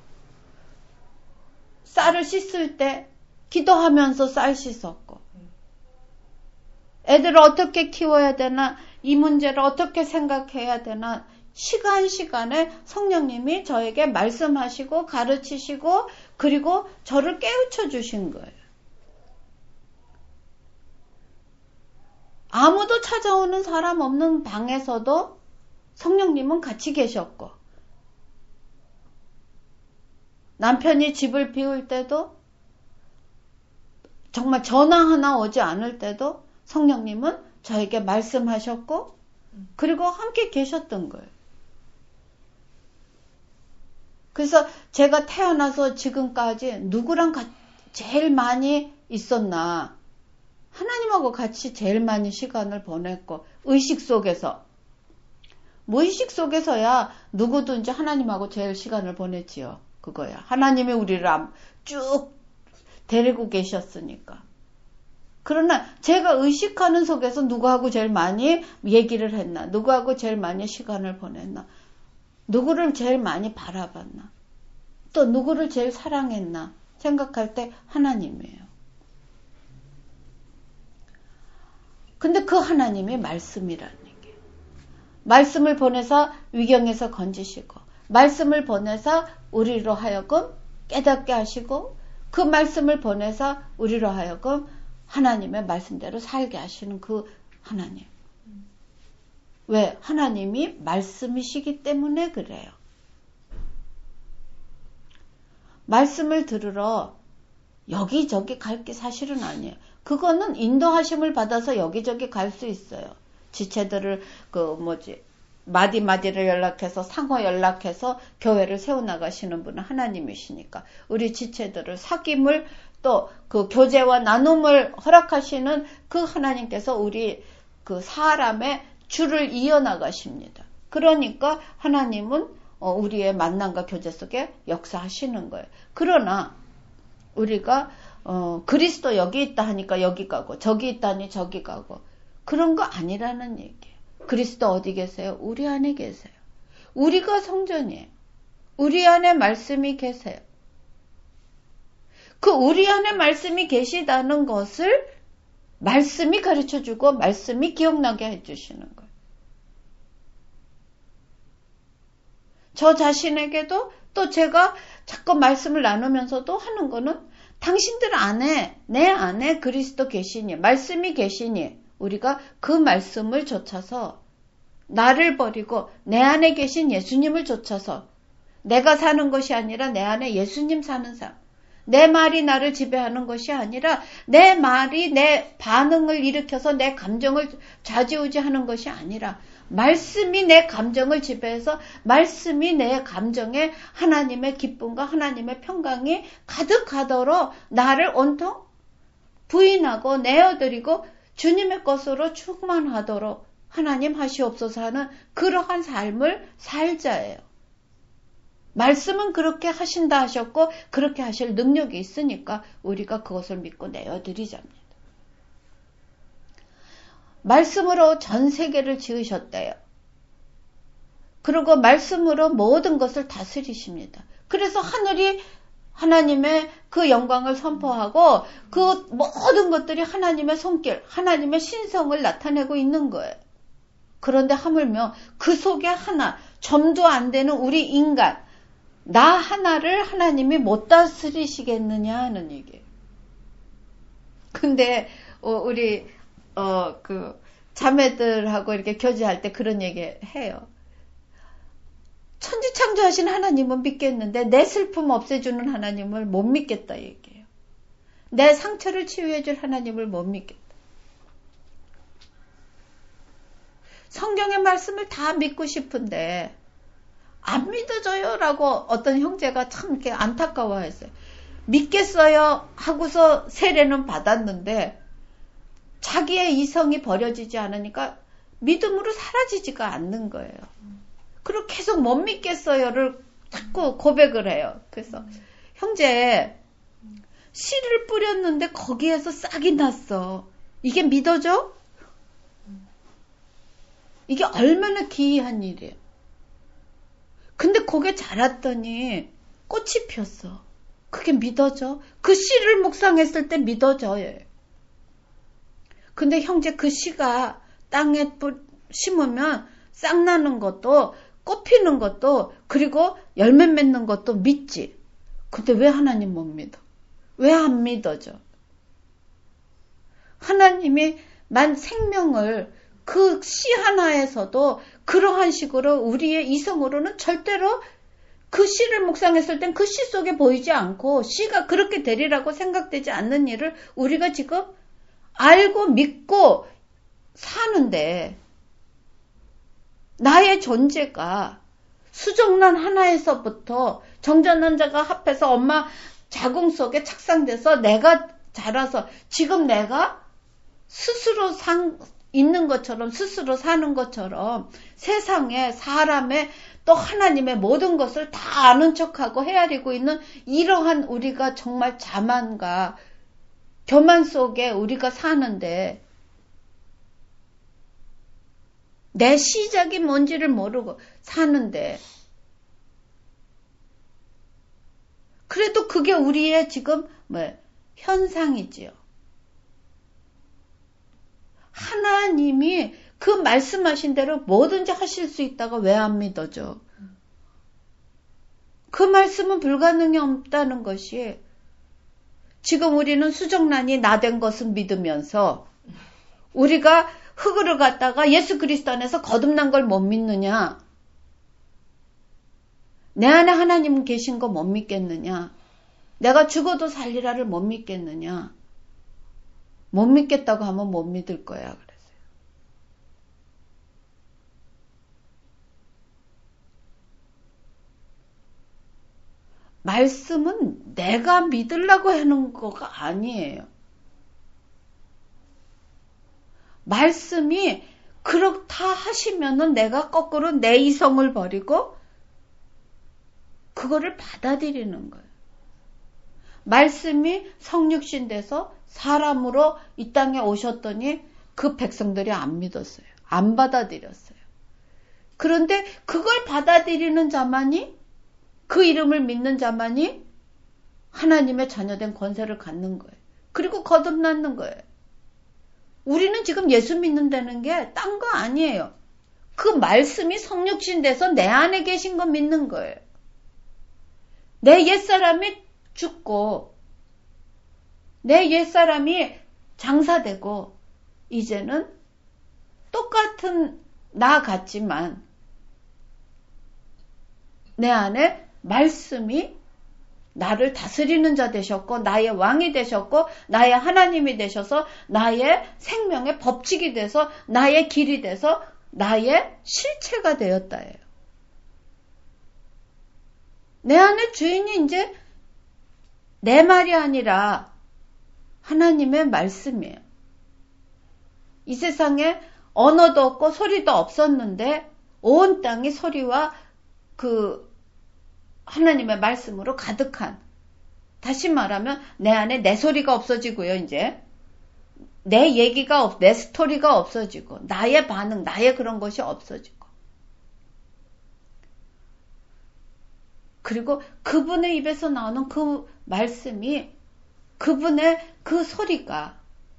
쌀을 씻을 때 기도하면서 쌀 씻었고 애들을 어떻게 키워야 되나 이 문제를 어떻게 생각해야 되나 시간 시간에 성령님이 저에게 말씀하시고 가르치시고 그리고 저를 깨우쳐 주신 거예요. 아무도 찾아오는 사람 없는 방에서도 성령님은 같이 계셨고 남편이 집을 비울 때도 정말 전화 하나 오지 않을 때도 성령님은 저에게 말씀하셨고 그리고 함께 계셨던 거예요. 그래서 제가 태어나서 지금까지 누구랑 제일 많이 있었나? 하나님하고 같이 제일 많이 시간을 보냈고 의식 속에서 무의식 속에서야 누구든지 하나님하고 제일 시간을 보냈지요. 그거야. 하나님이 우리를 쭉 데리고 계셨으니까. 그러나 제가 의식하는 속에서 누구하고 제일 많이 얘기를 했나? 누구하고 제일 많이 시간을 보냈나? 누구를 제일 많이 바라봤나? 또 누구를 제일 사랑했나 생각할 때 하나님이에요. 근데 그 하나님이 말씀이라는 게, 말씀을 보내서 위경에서 건지시고, 말씀을 보내서 우리로 하여금 깨닫게 하시고, 그 말씀을 보내서 우리로 하여금 하나님의 말씀대로 살게 하시는 그 하나님. 왜? 하나님이 말씀이시기 때문에 그래요. 말씀을 들으러 여기저기 갈 게 사실은 아니에요. 그거는 인도하심을 받아서 여기저기 갈 수 있어요. 지체들을 그 뭐지 마디마디를 연락해서 상호 연락해서 교회를 세워나가시는 분은 하나님이시니까 우리 지체들을 사귐을 또 그 교제와 나눔을 허락하시는 그 하나님께서 우리 그 사람의 줄을 이어나가십니다. 그러니까 하나님은 우리의 만남과 교제 속에 역사하시는 거예요. 그러나 우리가 어, 그리스도 여기 있다 하니까 여기 가고 저기 있다니 저기 가고 그런 거 아니라는 얘기예요. 그리스도 어디 계세요? 우리 안에 계세요. 우리가 성전이에요. 우리 안에 말씀이 계세요. 그 우리 안에 말씀이 계시다는 것을 말씀이 가르쳐주고 말씀이 기억나게 해주시는 거예요. 저 자신에게도 또 제가 자꾸 말씀을 나누면서도 하는 거는 당신들 안에, 내 안에 그리스도 계시니, 말씀이 계시니 우리가 그 말씀을 좇아서 나를 버리고 내 안에 계신 예수님을 좇아서 내가 사는 것이 아니라 내 안에 예수님 사는 삶, 내 말이 나를 지배하는 것이 아니라 내 말이 내 반응을 일으켜서 내 감정을 좌지우지하는 것이 아니라 말씀이 내 감정을 지배해서 말씀이 내 감정에 하나님의 기쁨과 하나님의 평강이 가득하도록 나를 온통 부인하고 내어드리고 주님의 것으로 충만하도록 하나님 하시옵소서 하는 그러한 삶을 살자예요. 말씀은 그렇게 하신다 하셨고 그렇게 하실 능력이 있으니까 우리가 그것을 믿고 내어드리자입니다. 말씀으로 전 세계를 지으셨대요. 그리고 말씀으로 모든 것을 다스리십니다. 그래서 하늘이 하나님의 그 영광을 선포하고 그 모든 것들이 하나님의 손길, 하나님의 신성을 나타내고 있는 거예요. 그런데 하물며 그 속에 하나, 점도 안 되는 우리 인간, 나 하나를 하나님이 못 다스리시겠느냐 하는 얘기예요. 근데 어, 우리 어, 그 자매들하고 이렇게 교제할 때 그런 얘기 해요. 천지창조하신 하나님은 믿겠는데 내 슬픔 없애주는 하나님을 못 믿겠다 얘기해요. 내 상처를 치유해줄 하나님을 못 믿겠다. 성경의 말씀을 다 믿고 싶은데 안 믿어져요 라고 어떤 형제가 참 이렇게 안타까워했어요. 믿겠어요 하고서 세례는 받았는데 자기의 이성이 버려지지 않으니까 믿음으로 사라지지가 않는 거예요. 그리고 계속 못 믿겠어요를 자꾸 고백을 해요. 그래서 형제 씨를 뿌렸는데 거기에서 싹이 났어. 이게 믿어져? 이게 얼마나 기이한 일이에요. 근데 거기에 자랐더니 꽃이 폈어. 그게 믿어져? 그 씨를 묵상했을 때 믿어져요. 근데 형제 그 씨가 땅에 심으면 싹 나는 것도 꽃 피는 것도 그리고 열매 맺는 것도 믿지. 근데 왜 하나님 못 믿어? 왜 안 믿어져? 하나님이 만 생명을 그 씨 하나에서도 그러한 식으로 우리의 이성으로는 절대로 그 씨를 묵상했을 땐 그 씨 속에 보이지 않고 씨가 그렇게 되리라고 생각되지 않는 일을 우리가 지금 알고 믿고 사는데 나의 존재가 수정란 하나에서부터 정전한 자가 합해서 엄마 자궁 속에 착상돼서 내가 자라서 지금 내가 스스로 상, 있는 것처럼 스스로 사는 것처럼 세상에 사람의 또 하나님의 모든 것을 다 아는 척하고 헤아리고 있는 이러한 우리가 정말 자만과 교만 속에 우리가 사는데 내 시작이 뭔지를 모르고 사는데 그래도 그게 우리의 지금 뭐 현상이지요. 하나님이 그 말씀하신 대로 뭐든지 하실 수 있다가 왜 안 믿어져? 그 말씀은 불가능이 없다는 것이 지금 우리는 수정란이 나된 것을 믿으면서 우리가 흙으로 갔다가 예수 그리스도 안에서 거듭난 걸 못 믿느냐? 내 안에 하나님 계신 거 못 믿겠느냐? 내가 죽어도 살리라를 못 믿겠느냐? 못 믿겠다고 하면 못 믿을 거야. 그랬어요. 말씀은 내가 믿으려고 하는 거가 아니에요. 말씀이 그렇다 하시면은 내가 거꾸로 내 이성을 버리고 그거를 받아들이는 거예요. 말씀이 성육신 돼서 사람으로 이 땅에 오셨더니 그 백성들이 안 믿었어요. 안 받아들였어요. 그런데 그걸 받아들이는 자만이, 그 이름을 믿는 자만이 하나님의 자녀된 권세를 갖는 거예요. 그리고 거듭나는 거예요. 우리는 지금 예수 믿는다는 게 딴 거 아니에요. 그 말씀이 성육신 돼서 내 안에 계신 거 믿는 거예요. 내 옛사람이 죽고 내 옛사람이 장사되고 이제는 똑같은 나 같지만 내 안에 말씀이 나를 다스리는 자 되셨고 나의 왕이 되셨고 나의 하나님이 되셔서 나의 생명의 법칙이 돼서 나의 길이 돼서 나의 실체가 되었다예요. 내 안에 주인이 이제 내 말이 아니라 하나님의 말씀이에요. 이 세상에 언어도 없고 소리도 없었는데 온 땅이 소리와 그 하나님의 말씀으로 가득한, 다시 말하면 내 안에 내 소리가 없어지고요. 이제 내 얘기가 없, 내 스토리가 없어지고 나의 반응, 나의 그런 것이 없어지고 그리고 그분의 입에서 나오는 그 말씀이, 그분의 그 소리가,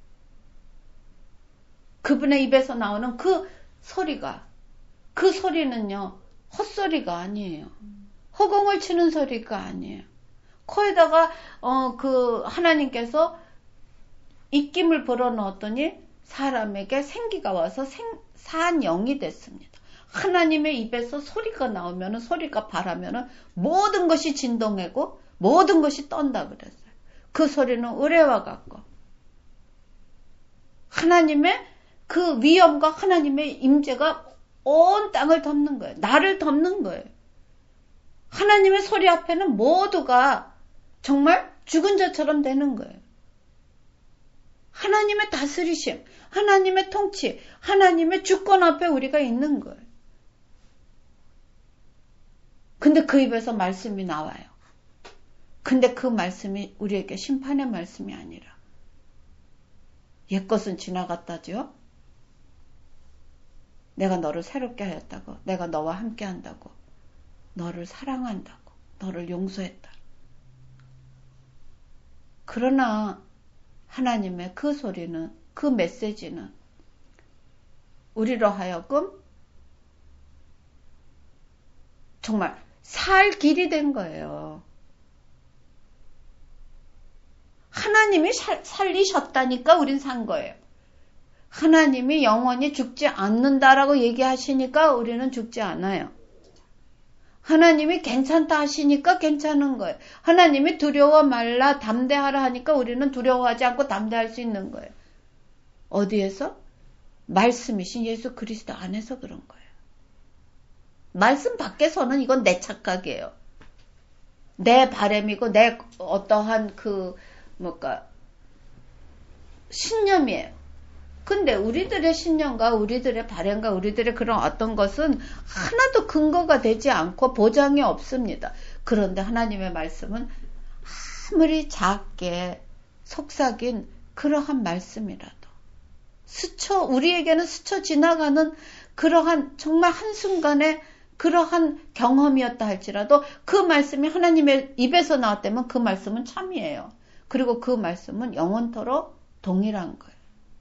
그분의 입에서 나오는 그 소리가, 그 소리는요 헛소리가 아니에요. 허공을 치는 소리가 아니에요. 코에다가 어, 그 하나님께서 입김을 불어넣었더니 사람에게 생기가 와서 생, 산 영이 됐습니다. 하나님의 입에서 소리가 나오면, 소리가 바라면 모든 것이 진동하고 모든 것이 떤다 그랬어요. 그 소리는 의뢰와 같고 하나님의 그 위엄과 하나님의 임재가 온 땅을 덮는 거예요. 나를 덮는 거예요. 하나님의 소리 앞에는 모두가 정말 죽은 자처럼 되는 거예요. 하나님의 다스리심, 하나님의 통치, 하나님의 주권 앞에 우리가 있는 거예요. 근데 그 입에서 말씀이 나와요. 근데 그 말씀이 우리에게 심판의 말씀이 아니라 옛것은 지나갔다죠. 내가 너를 새롭게 하였다고, 내가 너와 함께 한다고, 너를 사랑한다고, 너를 용서했다. 그러나 하나님의 그 소리는, 그 메시지는 우리로 하여금 정말 살 길이 된 거예요. 하나님이 살, 살리셨다니까 우린 산 거예요. 하나님이 영원히 죽지 않는다라고 얘기하시니까 우리는 죽지 않아요. 하나님이 괜찮다 하시니까 괜찮은 거예요. 하나님이 두려워 말라 담대하라 하니까 우리는 두려워하지 않고 담대할 수 있는 거예요. 어디에서? 말씀이신 예수 그리스도 안에서 그런 거예요. 말씀 밖에서는 이건 내 착각이에요. 내 바람이고 내 어떠한 그 뭔가 신념이에요. 근데 우리들의 신념과 우리들의 바람과 우리들의 그런 어떤 것은 하나도 근거가 되지 않고 보장이 없습니다. 그런데 하나님의 말씀은 아무리 작게 속삭인 그러한 말씀이라도 스쳐, 우리에게는 스쳐 지나가는 그러한 정말 한순간에 그러한 경험이었다 할지라도 그 말씀이 하나님의 입에서 나왔다면 그 말씀은 참이에요. 그리고 그 말씀은 영원토록 동일한 거예요.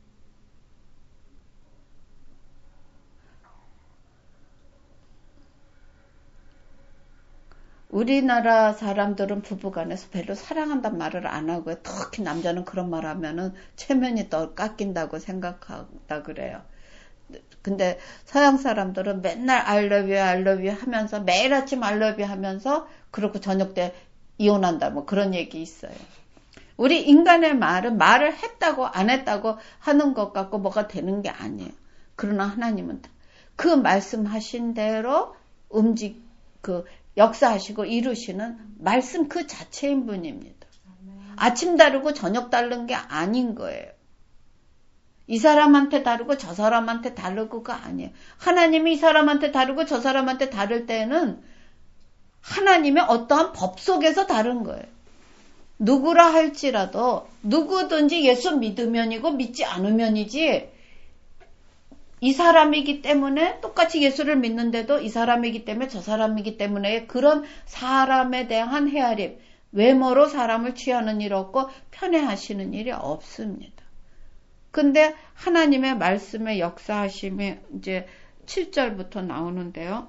우리나라 사람들은 부부간에서 별로 사랑한다는 말을 안 하고요. 특히 남자는 그런 말 하면은 체면이 더 깎인다고 생각한다 그래요. 근데 서양 사람들은 맨날 I love you, I love you 하면서 매일 아침 I love you 하면서 그러고 저녁 때 이혼한다 뭐 그런 얘기 있어요. 우리 인간의 말은 말을 했다고 안 했다고 하는 것 같고 뭐가 되는 게 아니에요. 그러나 하나님은 그 말씀하신 대로 움직 그 역사하시고 이루시는 말씀 그 자체인 분입니다. 아침 다르고 저녁 다른 게 아닌 거예요. 이 사람한테 다르고 저 사람한테 다르고가 아니에요. 하나님이 이 사람한테 다르고 저 사람한테 다를 때는 하나님의 어떠한 법 속에서 다른 거예요. 누구라 할지라도 누구든지 예수 믿으면이고 믿지 않으면이지 이 사람이기 때문에 똑같이 예수를 믿는데도 이 사람이기 때문에 저 사람이기 때문에 그런 사람에 대한 헤아림, 외모로 사람을 취하는 일 없고 편애하시는 일이 없습니다. 근데 하나님의 말씀의 역사하심이 이제 칠 절부터 나오는데요.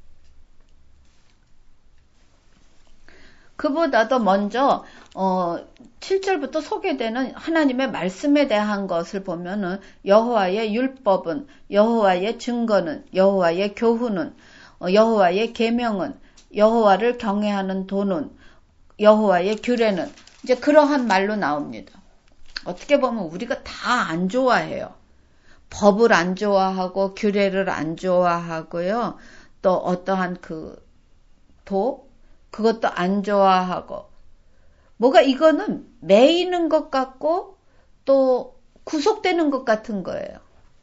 그보다도 먼저 어, 칠 절부터 소개되는 하나님의 말씀에 대한 것을 보면은 여호와의 율법은, 여호와의 증거는, 여호와의 교훈은, 어, 여호와의 계명은, 여호와를 경외하는 도는, 여호와의 규례는 이제 그러한 말로 나옵니다. 어떻게 보면 우리가 다 안 좋아해요. 법을 안 좋아하고 규례를 안 좋아하고요. 또 어떠한 그 도 그것도 안 좋아하고 뭐가 이거는 매이는 것 같고 또 구속되는 것 같은 거예요.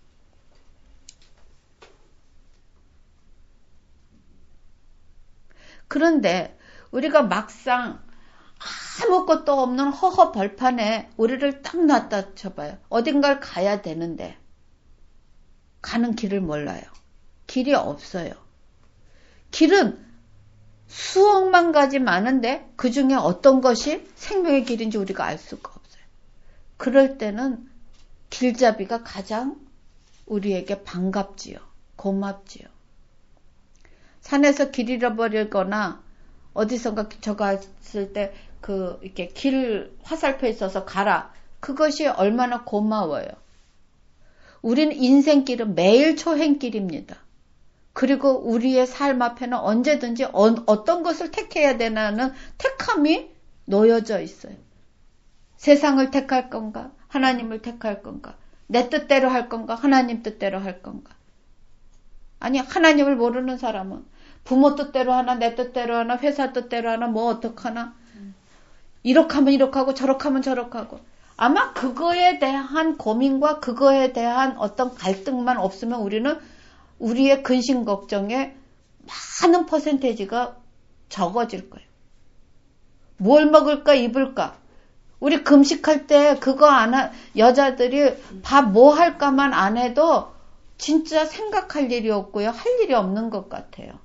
그런데 우리가 막상 아무것도 없는 허허 벌판에 우리를 딱 놨다 쳐봐요. 어딘가를 가야 되는데 가는 길을 몰라요. 길이 없어요. 길은 수억만 가지 많은데 그 중에 어떤 것이 생명의 길인지 우리가 알 수가 없어요. 그럴 때는 길잡이가 가장 우리에게 반갑지요. 고맙지요. 산에서 길 잃어버리거나 어디선가 저 갔을 때 그 이렇게 길 화살표 있어서 가라. 그것이 얼마나 고마워요. 우리는 인생길은 매일 초행길입니다. 그리고 우리의 삶 앞에는 언제든지 어, 어떤 것을 택해야 되나는 택함이 놓여져 있어요. 세상을 택할 건가? 하나님을 택할 건가? 내 뜻대로 할 건가? 하나님 뜻대로 할 건가? 아니, 하나님을 모르는 사람은 부모 뜻대로 하나, 내 뜻대로 하나, 회사 뜻대로 하나, 뭐 어떡하나? 이렇게 하면 이렇게 하고 저렇게 하면 저렇게 하고 아마 그거에 대한 고민과 그거에 대한 어떤 갈등만 없으면 우리는 우리의 근심 걱정에 많은 퍼센테이지가 적어질 거예요. 뭘 먹을까 입을까. 우리 금식할 때 그거 안 하, 여자들이 밥 뭐 할까만 안 해도 진짜 생각할 일이 없고요. 할 일이 없는 것 같아요.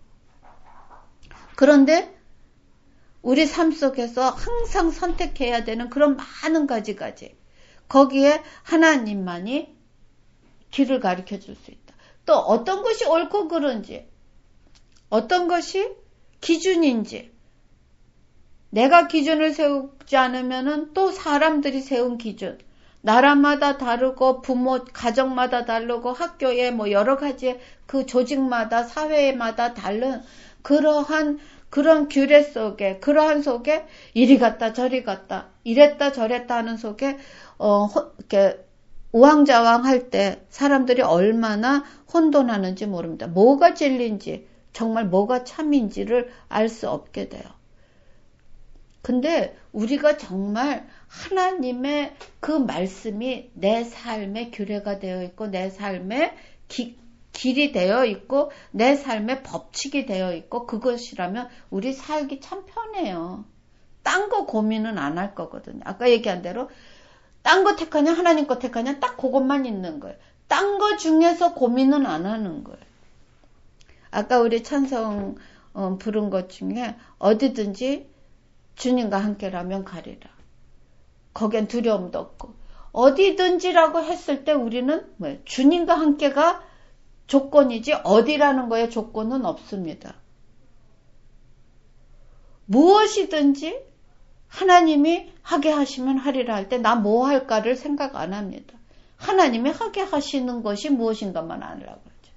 그런데 우리 삶 속에서 항상 선택해야 되는 그런 많은 가지 가지. 거기에 하나님만이 길을 가르쳐 줄 수 있다. 또 어떤 것이 옳고 그른지, 어떤 것이 기준인지, 내가 기준을 세우지 않으면은 또 사람들이 세운 기준, 나라마다 다르고 부모, 가정마다 다르고 학교에 뭐 여러 가지 그 조직마다 사회마다 다른 그러한 그런 규례 속에, 그러한 속에 이리 갔다 저리 갔다, 이랬다 저랬다 하는 속에 어, 이렇게 우왕좌왕 할 때 사람들이 얼마나 혼돈하는지 모릅니다. 뭐가 진리인지, 정말 뭐가 참인지를 알 수 없게 돼요. 근데 우리가 정말 하나님의 그 말씀이 내 삶의 규례가 되어 있고 내 삶의 기, 길이 되어 있고 내 삶의 법칙이 되어 있고 그것이라면 우리 살기 참 편해요. 딴 거 고민은 안 할 거거든요. 아까 얘기한 대로 딴 거 택하냐 하나님 거 택하냐 딱 그것만 있는 거예요. 딴 거 중에서 고민은 안 하는 거예요. 아까 우리 찬송 어, 부른 것 중에 어디든지 주님과 함께라면 가리라. 거기엔 두려움도 없고 어디든지라고 했을 때 우리는 뭐예요? 주님과 함께가 조건이지 어디라는 거에 조건은 없습니다. 무엇이든지 하나님이 하게 하시면 하리라 할 때 나 뭐 할까를 생각 안 합니다. 하나님이 하게 하시는 것이 무엇인가만 알라고 그러죠.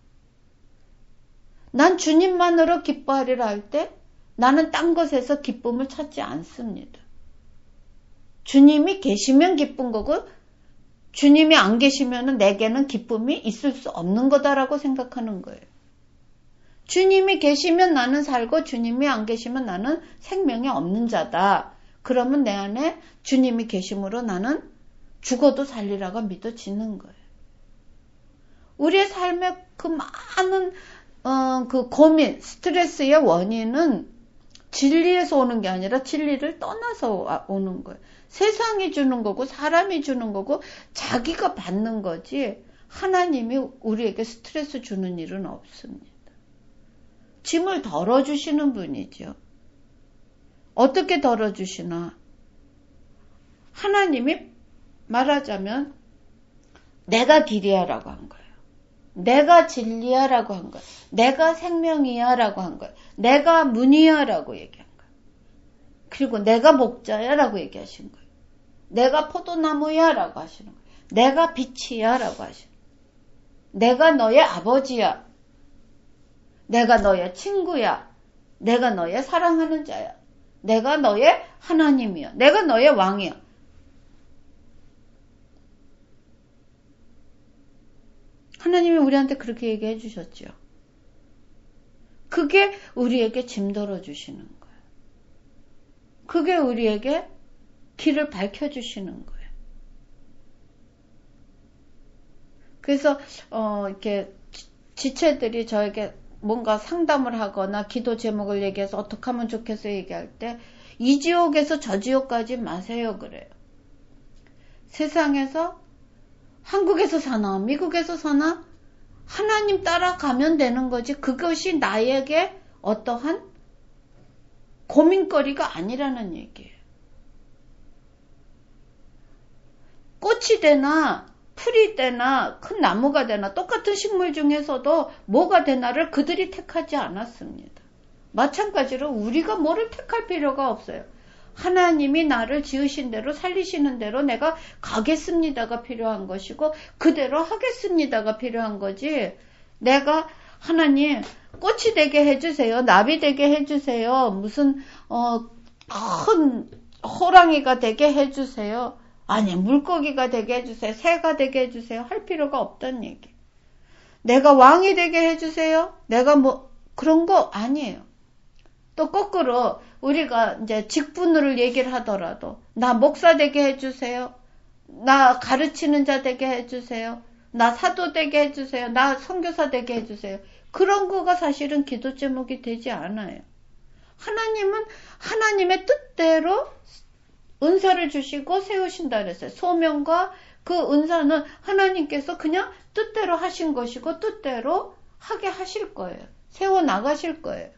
난 주님만으로 기뻐하리라 할 때 나는 딴 것에서 기쁨을 찾지 않습니다. 주님이 계시면 기쁜 거고 주님이 안 계시면 내게는 기쁨이 있을 수 없는 거다라고 생각하는 거예요. 주님이 계시면 나는 살고 주님이 안 계시면 나는 생명이 없는 자다. 그러면 내 안에 주님이 계심으로 나는 죽어도 살리라가 믿어지는 거예요. 우리의 삶의 그 많은 어, 그 고민, 스트레스의 원인은 진리에서 오는 게 아니라 진리를 떠나서 오는 거예요. 세상이 주는 거고 사람이 주는 거고 자기가 받는 거지 하나님이 우리에게 스트레스 주는 일은 없습니다. 짐을 덜어주시는 분이죠. 어떻게 덜어주시나? 하나님이 말하자면 내가 길이야라고 한 거예요. 내가 진리야라고 한 거예요. 내가 생명이야라고 한 거예요. 내가 문이야라고 얘기한 거예요. 그리고 내가 목자야라고 얘기하신 거예요. 내가 포도나무야라고 하시는 거예요. 내가 빛이야라고 하시는 거예요. 내가 너의 아버지야. 내가 너의 친구야. 내가 너의 사랑하는 자야. 내가 너의 하나님이야. 내가 너의 왕이야. 하나님이 우리한테 그렇게 얘기해 주셨죠. 그게 우리에게 짐 덜어주시는 거예요. 그게 우리에게 길을 밝혀주시는 거예요. 그래서 어, 이렇게 지체들이 저에게 뭔가 상담을 하거나 기도 제목을 얘기해서 어떻게 하면 좋겠어 얘기할 때 이 지옥에서 저 지옥까지 마세요 그래요. 세상에서 한국에서 사나 미국에서 사나 하나님 따라가면 되는 거지 그것이 나에게 어떠한 고민거리가 아니라는 얘기예요. 꽃이 되나 풀이 되나 큰 나무가 되나 똑같은 식물 중에서도 뭐가 되나를 그들이 택하지 않았습니다. 마찬가지로 우리가 뭐를 택할 필요가 없어요. 하나님이 나를 지으신 대로 살리시는 대로 내가 가겠습니다가 필요한 것이고 그대로 하겠습니다가 필요한 거지. 내가 하나님 꽃이 되게 해주세요. 나비 되게 해주세요. 무슨 어, 큰 호랑이가 되게 해주세요. 아니 물고기가 되게 해주세요. 새가 되게 해주세요. 할 필요가 없다는 얘기. 내가 왕이 되게 해주세요. 내가 뭐 그런 거 아니에요. 또 거꾸로 우리가 이제 직분을 얘기를 하더라도 나 목사 되게 해주세요. 나 가르치는 자 되게 해주세요. 나 사도 되게 해주세요. 나 선교사 되게 해주세요. 그런 거가 사실은 기도 제목이 되지 않아요. 하나님은 하나님의 뜻대로 은사를 주시고 세우신다 그랬어요. 소명과 그 은사는 하나님께서 그냥 뜻대로 하신 것이고 뜻대로 하게 하실 거예요. 세워 나가실 거예요.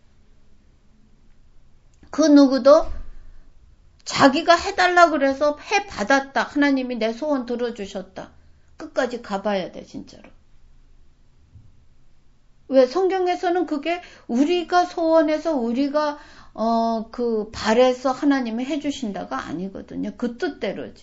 그 누구도 자기가 해달라 그래서 해 받았다. 하나님이 내 소원 들어주셨다. 끝까지 가봐야 돼 진짜로. 왜 성경에서는 그게 우리가 소원해서 우리가 어, 그 바래서 하나님이 해주신다가 아니거든요. 그 뜻대로지.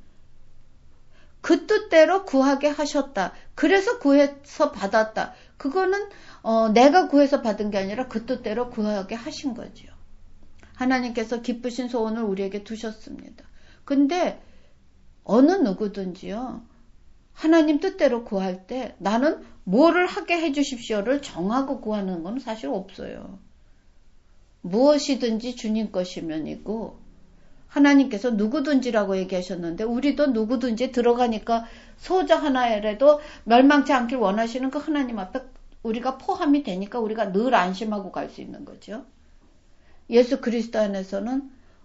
그 뜻대로 구하게 하셨다. 그래서 구해서 받았다. 그거는 어, 내가 구해서 받은 게 아니라 그 뜻대로 구하게 하신 거죠. 하나님께서 기쁘신 소원을 우리에게 두셨습니다. 근데 어느 누구든지요. 하나님 뜻대로 구할 때 나는 뭐를 하게 해주십시오를 정하고 구하는 건 사실 없어요. 무엇이든지 주님 것이면이고 하나님께서 누구든지라고 얘기하셨는데 우리도 누구든지 들어가니까 소자 하나에라도 멸망치 않길 원하시는 그 하나님 앞에 우리가 포함이 되니까 우리가 늘 안심하고 갈 수 있는 거죠. 예수 그리스도 안에서는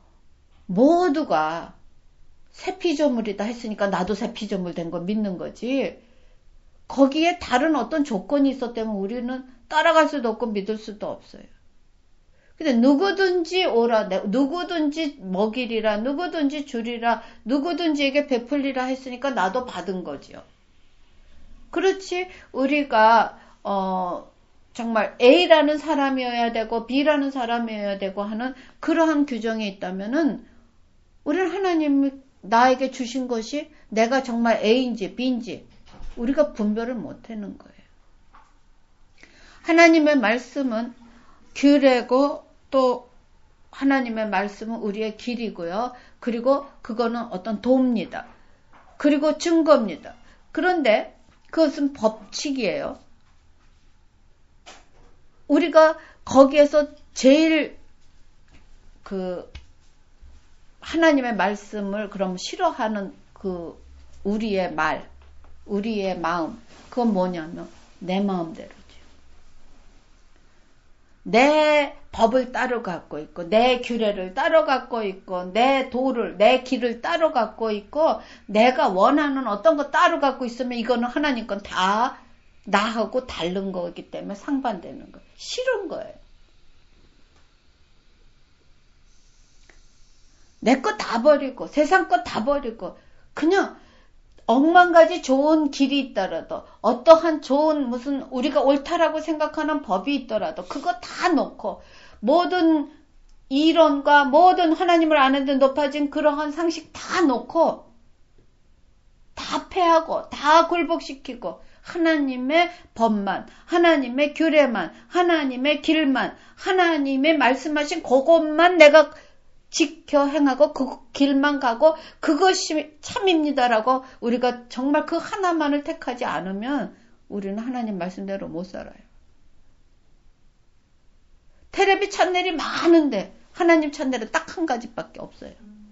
모두가 새 피조물이다 했으니까 나도 새 피조물 된 거 믿는 거지. 거기에 다른 어떤 조건이 있었다면 우리는 따라갈 수도 없고 믿을 수도 없어요. 근데 누구든지 오라, 누구든지 먹이리라, 누구든지 주리라, 누구든지에게 베풀리라 했으니까 나도 받은 거지요. 그렇지, 우리가 어 정말 A라는 사람이어야 되고 B라는 사람이어야 되고 하는 그러한 규정이 있다면은 우리는 하나님이 나에게 주신 것이 내가 정말 A인지 B인지 우리가 분별을 못하는 거예요. 하나님의 말씀은 규례고 또 하나님의 말씀은 우리의 길이고요. 그리고 그거는 어떤 도입니다. 그리고 증거입니다. 그런데 그것은 법칙이에요. 우리가 거기에서 제일 그 하나님의 말씀을 그럼 싫어하는 그 우리의 말, 우리의 마음, 그건 뭐냐면 내 마음대로죠. 내 법을 따로 갖고 있고 내 규례를 따로 갖고 있고 내 도를, 내 길을 따로 갖고 있고 내가 원하는 어떤 거 따로 갖고 있으면 이거는 하나님 건 다 나하고 다른 거기 때문에 상반되는 거예요. 싫은 거예요. 내 거 다 버리고 세상 거 다 버리고 그냥 억만 가지 좋은 길이 있더라도 어떠한 좋은 무슨 우리가 옳다라고 생각하는 법이 있더라도 그거 다 놓고 모든 이론과 모든 하나님을 아는 데 높아진 그러한 상식 다 놓고 다 패하고 다 굴복시키고 하나님의 법만, 하나님의 규례만, 하나님의 길만, 하나님의 말씀하신 그것만 내가 지켜 행하고 그 길만 가고 그것이 참입니다라고 우리가 정말 그 하나만을 택하지 않으면 우리는 하나님 말씀대로 못 살아요. 텔레비 채널이 많은데 하나님 채널은 딱 한 가지밖에 없어요.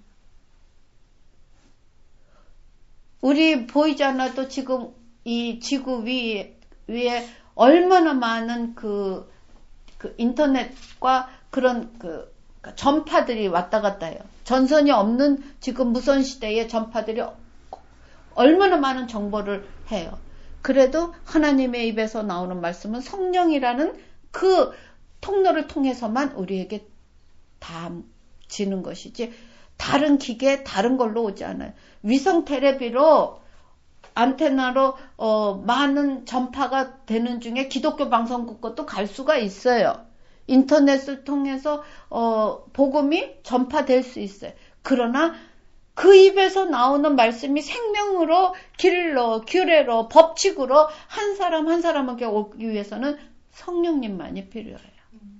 우리 보이지 않아도 지금 이 지구 위, 위에 얼마나 많은 그, 그 인터넷과 그런 그 전파들이 왔다 갔다 해요. 전선이 없는 지금 무선 시대의 전파들이 얼마나 많은 정보를 해요. 그래도 하나님의 입에서 나오는 말씀은 성령이라는 그 통로를 통해서만 우리에게 다 지는 것이지 다른 기계, 다른 걸로 오지 않아요. 위성 텔레비로 안테나로 어, 많은 전파가 되는 중에 기독교 방송국 것도 갈 수가 있어요. 인터넷을 통해서 어, 복음이 전파될 수 있어요. 그러나 그 입에서 나오는 말씀이 생명으로 길로, 규례로, 법칙으로 한 사람 한 사람에게 오기 위해서는 성령님만이 필요해요.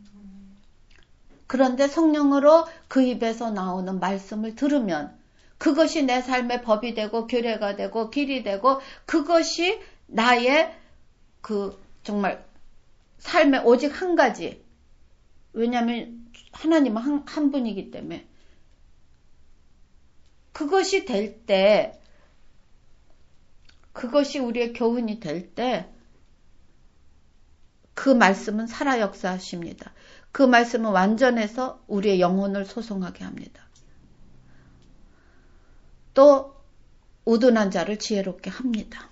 그런데 성령으로 그 입에서 나오는 말씀을 들으면 그것이 내 삶의 법이 되고 규례가 되고 길이 되고 그것이 나의 그 정말 삶의 오직 한 가지. 왜냐하면 하나님은 한, 한 분이기 때문에 그것이 될 때 그것이 우리의 교훈이 될 때 그 말씀은 살아 역사하십니다. 그 말씀은 완전해서 우리의 영혼을 소송하게 합니다. 또 우둔한 자를 지혜롭게 합니다.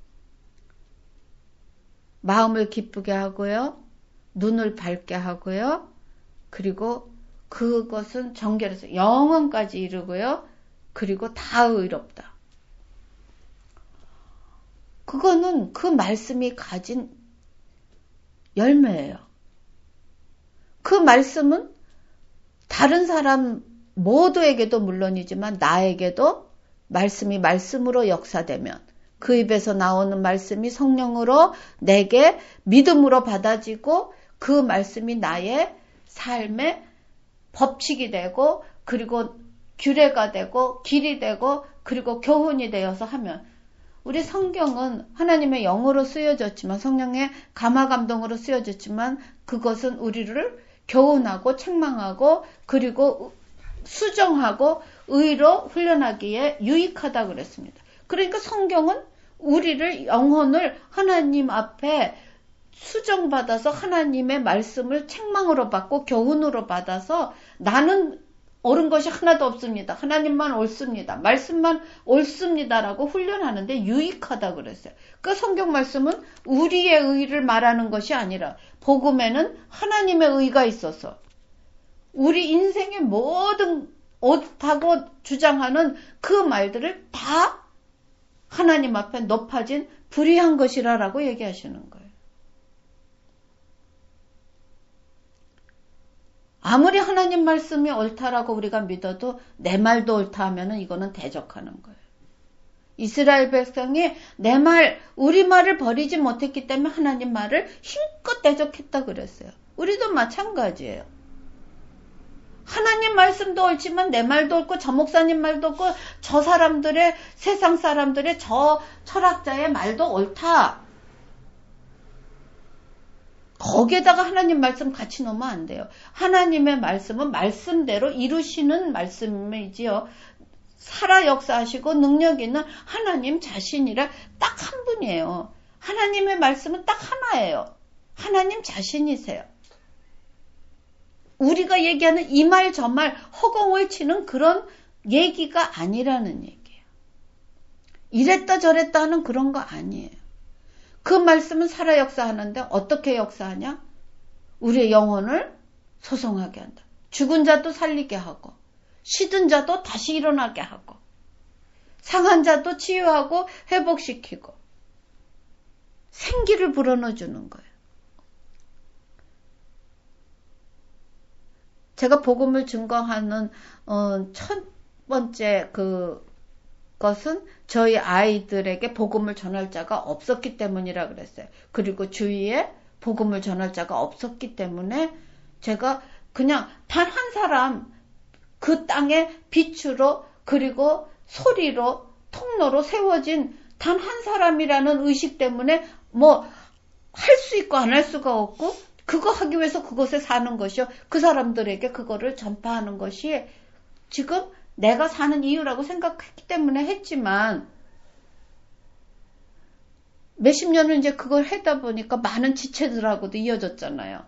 마음을 기쁘게 하고요. 눈을 밝게 하고요. 그리고 그것은 정결해서 영원까지 이르고요. 그리고 다 의롭다. 그거는 그 말씀이 가진 열매예요. 그 말씀은 다른 사람 모두에게도 물론이지만 나에게도 말씀이 말씀으로 역사되면 그 입에서 나오는 말씀이 성령으로 내게 믿음으로 받아지고 그 말씀이 나의 삶의 법칙이 되고 그리고 규례가 되고 길이 되고 그리고 교훈이 되어서 하면 우리 성경은 하나님의 영으로 쓰여졌지만 성령의 감화감동으로 쓰여졌지만 그것은 우리를 교훈하고 책망하고 그리고 수정하고 의로 훈련하기에 유익하다 그랬습니다. 그러니까 성경은 우리를 영혼을 하나님 앞에 수정받아서 하나님의 말씀을 책망으로 받고 교훈으로 받아서 나는 옳은 것이 하나도 없습니다. 하나님만 옳습니다. 말씀만 옳습니다라고 훈련하는데 유익하다 그랬어요. 그 성경 말씀은 우리의 의를 말하는 것이 아니라 복음에는 하나님의 의가 있어서 우리 인생의 모든 옳다고 주장하는 그 말들을 다 하나님 앞에 높아진 불의한 것이라라고 얘기하시는 거예요. 아무리 하나님 말씀이 옳다라고 우리가 믿어도 내 말도 옳다 하면은 이거는 대적하는 거예요. 이스라엘 백성이 내 말, 우리 말을 버리지 못했기 때문에 하나님 말을 힘껏 대적했다 그랬어요. 우리도 마찬가지예요. 하나님 말씀도 옳지만 내 말도 옳고 저 목사님 말도 옳고 저 사람들의 세상 사람들의 저 철학자의 말도 옳다. 거기에다가 하나님 말씀 같이 넣으면 안 돼요. 하나님의 말씀은 말씀대로 이루시는 말씀이지요. 살아 역사하시고 능력 있는 하나님 자신이라 딱 한 분이에요. 하나님의 말씀은 딱 하나예요. 하나님 자신이세요. 우리가 얘기하는 이 말 저 말 허공을 치는 그런 얘기가 아니라는 얘기예요. 이랬다 저랬다 하는 그런 거 아니에요. 그 말씀은 살아 역사하는데 어떻게 역사하냐? 우리의 영혼을 소송하게 한다. 죽은 자도 살리게 하고 시든 자도 다시 일어나게 하고 상한 자도 치유하고 회복시키고 생기를 불어넣어주는 거예요. 제가 복음을 증거하는 어, 첫 번째 그 것은 저희 아이들에게 복음을 전할 자가 없었기 때문이라 그랬어요. 그리고 주위에 복음을 전할 자가 없었기 때문에 제가 그냥 단 한 사람 그 땅에 빛으로 그리고 소리로 통로로 세워진 단 한 사람이라는 의식 때문에 뭐 할 수 있고 안 할 수가 없고 그거 하기 위해서 그곳에 사는 것이요. 그 사람들에게 그거를 전파하는 것이 지금 내가 사는 이유라고 생각했기 때문에 했지만 몇십 년을 이제 그걸 하다 보니까 많은 지체들하고도 이어졌잖아요.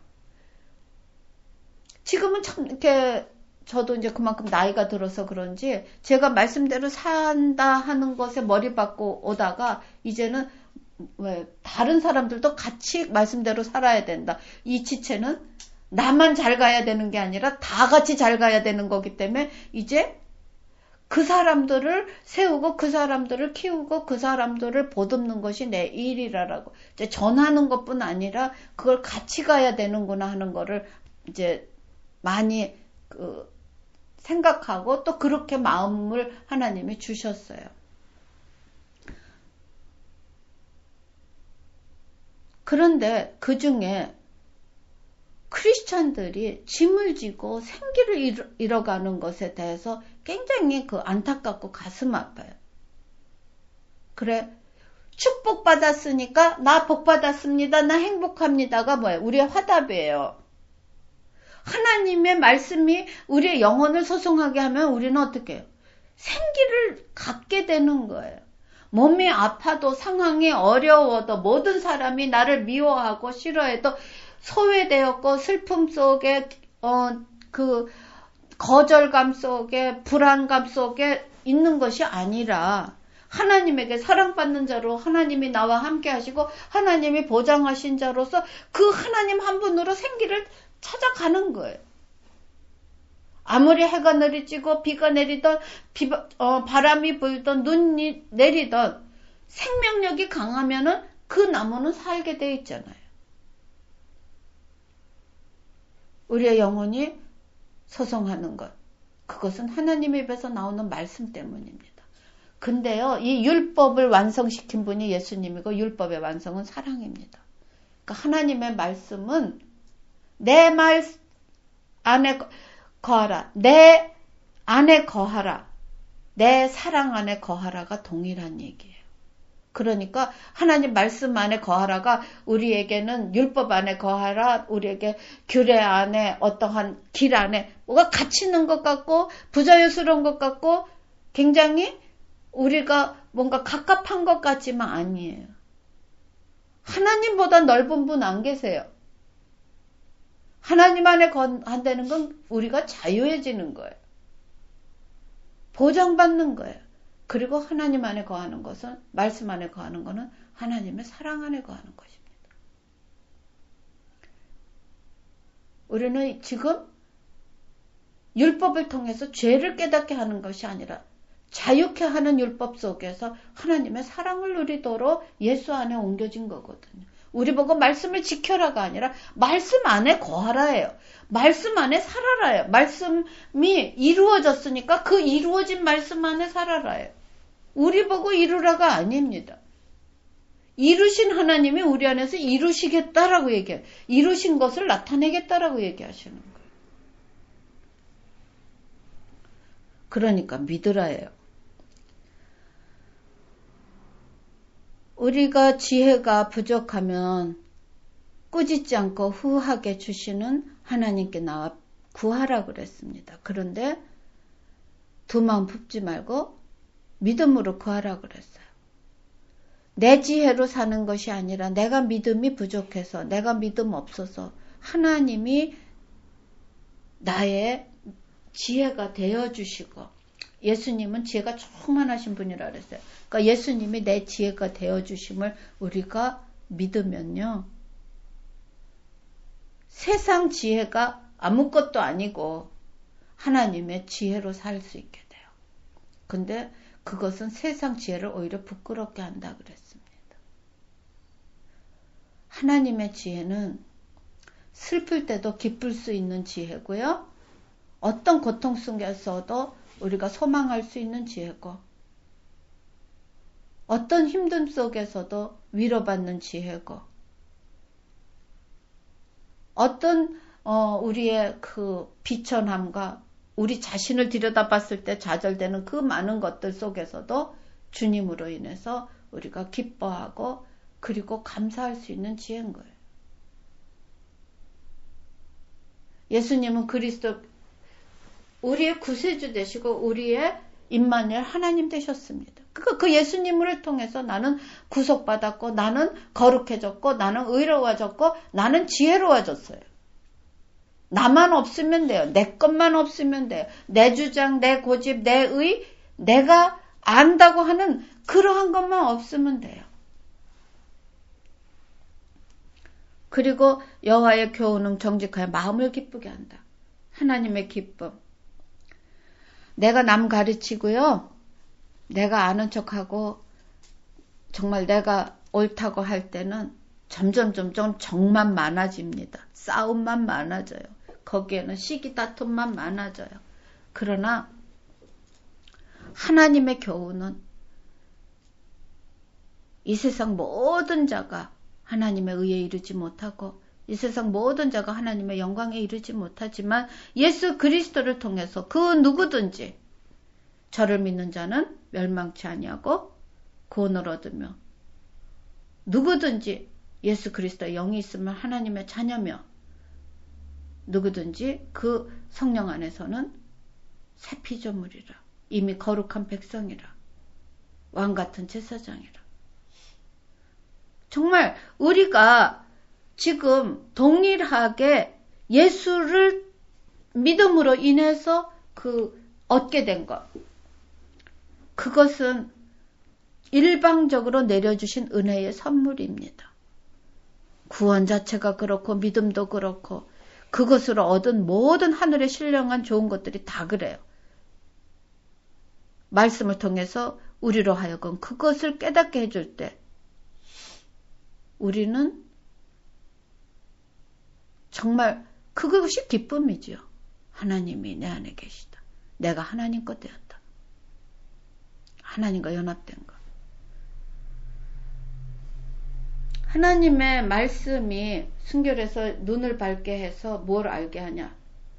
지금은 참 이렇게 저도 이제 그만큼 나이가 들어서 그런지 제가 말씀대로 산다 하는 것에 머리 박고 오다가 이제는 왜 다른 사람들도 같이 말씀대로 살아야 된다. 이 지체는 나만 잘 가야 되는 게 아니라 다 같이 잘 가야 되는 거기 때문에 이제 그 사람들을 세우고 그 사람들을 키우고 그 사람들을 보듬는 것이 내 일이라라고 이제 전하는 것뿐 아니라 그걸 같이 가야 되는구나 하는 거를 이제 많이 그 생각하고 또 그렇게 마음을 하나님이 주셨어요. 그런데 그 중에 크리스찬들이 짐을 지고 생기를 잃어가는 것에 대해서 굉장히 그 안타깝고 가슴 아파요. 그래, 축복받았으니까 나 복받았습니다. 나 행복합니다가 뭐예요? 우리의 화답이에요. 하나님의 말씀이 우리의 영혼을 소송하게 하면 우리는 어떻게 해요? 생기를 갖게 되는 거예요. 몸이 아파도 상황이 어려워도 모든 사람이 나를 미워하고 싫어해도 소외되었고 슬픔 속에 어, 그 거절감 속에 불안감 속에 있는 것이 아니라 하나님에게 사랑받는 자로 하나님이 나와 함께 하시고 하나님이 보장하신 자로서 그 하나님 한 분으로 생기를 찾아가는 거예요. 아무리 해가 내리쬐고 비가 내리던 비, 어, 바람이 불던 눈이 내리던 생명력이 강하면은 그 나무는 살게 돼 있잖아요. 우리의 영혼이 소송하는 것, 그것은 하나님의 입에서 나오는 말씀 때문입니다. 근데요, 이 율법을 완성시킨 분이 예수님이고 율법의 완성은 사랑입니다. 그러니까 하나님의 말씀은 내 말 안에 거하라, 내 안에 거하라, 내 사랑 안에 거하라가 동일한 얘기예요. 그러니까 하나님 말씀 안에 거하라가 우리에게는 율법 안에 거하라, 우리에게 규례 안에 어떠한 길 안에 뭐가 갇히는 것 같고 부자유스러운 것 같고 굉장히 우리가 뭔가 갑갑한 것 같지만 아니에요. 하나님보다 넓은 분 안 계세요. 하나님 안에 거한다는 건 우리가 자유해지는 거예요. 보장받는 거예요. 그리고 하나님 안에 거하는 것은, 말씀 안에 거하는 것은 하나님의 사랑 안에 거하는 것입니다. 우리는 지금 율법을 통해서 죄를 깨닫게 하는 것이 아니라 자유케 하는 율법 속에서 하나님의 사랑을 누리도록 예수 안에 옮겨진 거거든요. 우리 보고 말씀을 지켜라가 아니라 말씀 안에 거하라예요. 말씀 안에 살아라예요. 말씀이 이루어졌으니까 그 이루어진 말씀 안에 살아라예요. 우리 보고 이루라가 아닙니다. 이루신 하나님이 우리 안에서 이루시겠다라고 얘기해요. 이루신 것을 나타내겠다라고 얘기하시는 거예요. 그러니까 믿으라예요. 우리가 지혜가 부족하면 꾸짖지 않고 후하게 주시는 하나님께 나와 구하라 그랬습니다. 그런데 두 마음 품지 말고 믿음으로 구하라 그랬어요. 내 지혜로 사는 것이 아니라 내가 믿음이 부족해서, 내가 믿음 없어서 하나님이 나의 지혜가 되어주시고, 예수님은 지혜가 충만하신 분이라 그랬어요. 그러니까 예수님이 내 지혜가 되어주심을 우리가 믿으면요, 세상 지혜가 아무것도 아니고 하나님의 지혜로 살 수 있게 돼요. 근데 그것은 세상 지혜를 오히려 부끄럽게 한다 그랬습니다. 하나님의 지혜는 슬플 때도 기쁠 수 있는 지혜고요. 어떤 고통 속에서도 우리가 소망할 수 있는 지혜고, 어떤 힘듦 속에서도 위로받는 지혜고, 어떤 어, 우리의 그 비천함과 우리 자신을 들여다봤을 때 좌절되는 그 많은 것들 속에서도 주님으로 인해서 우리가 기뻐하고 그리고 감사할 수 있는 지혜인 거예요. 예수님은 그리스도, 우리의 구세주 되시고 우리의 임마누엘 하나님 되셨습니다. 그, 그 예수님을 통해서 나는 구속받았고, 나는 거룩해졌고, 나는 의로워졌고, 나는 지혜로워졌어요. 나만 없으면 돼요. 내 것만 없으면 돼요. 내 주장, 내 고집, 내 의, 내가 안다고 하는 그러한 것만 없으면 돼요. 그리고 여호와의 교훈은 정직하여 마음을 기쁘게 한다. 하나님의 기쁨. 내가 남 가르치고요, 내가 아는 척하고 정말 내가 옳다고 할 때는 점점 점점 정만 많아집니다. 싸움만 많아져요. 거기에는 시기 다툼만 많아져요. 그러나 하나님의 교훈은 이 세상 모든 자가 하나님의 의에 이르지 못하고, 이 세상 모든 자가 하나님의 영광에 이르지 못하지만 예수 그리스도를 통해서 그 누구든지 저를 믿는 자는 멸망치 아니하고 구원을 얻으며, 누구든지 예수 그리스도의 영이 있으면 하나님의 자녀며, 누구든지 그 성령 안에서는 새 피조물이라, 이미 거룩한 백성이라, 왕같은 제사장이라. 정말 우리가 지금 동일하게 예수를 믿음으로 인해서 그 얻게 된 것, 그것은 일방적으로 내려주신 은혜의 선물입니다. 구원 자체가 그렇고 믿음도 그렇고 그것으로 얻은 모든 하늘의 신령한 좋은 것들이 다 그래요. 말씀을 통해서 우리로 하여금 그것을 깨닫게 해줄 때 우리는 정말 그것이 기쁨이지요. 하나님이 내 안에 계시다. 내가 하나님 것 되었다. 하나님과 연합된 것. 하나님의 말씀이 순결해서 눈을 밝게 해서 뭘 알게 하냐.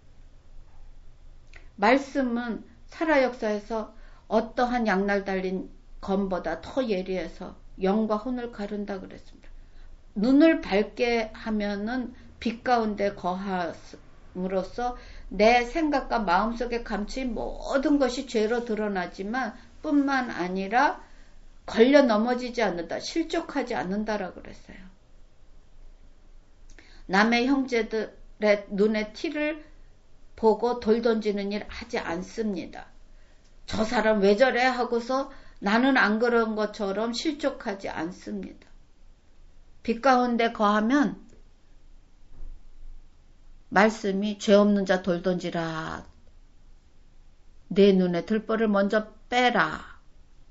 말씀은 살아 역사에서 어떠한 양날 달린 검보다 더 예리해서 영과 혼을 가른다 그랬습니다. 눈을 밝게 하면은 빛 가운데 거함으로써 내 생각과 마음속에 감춘 모든 것이 죄로 드러나지만 뿐만 아니라 걸려 넘어지지 않는다, 실족하지 않는다라고 그랬어요. 남의 형제들의 눈에 티를 보고 돌 던지는 일 하지 않습니다. 저 사람 왜 저래 하고서 나는 안 그런 것처럼 실족하지 않습니다. 빛 가운데 거하면 말씀이 죄 없는 자 돌던지라. 내 눈에 들보를 먼저 빼라.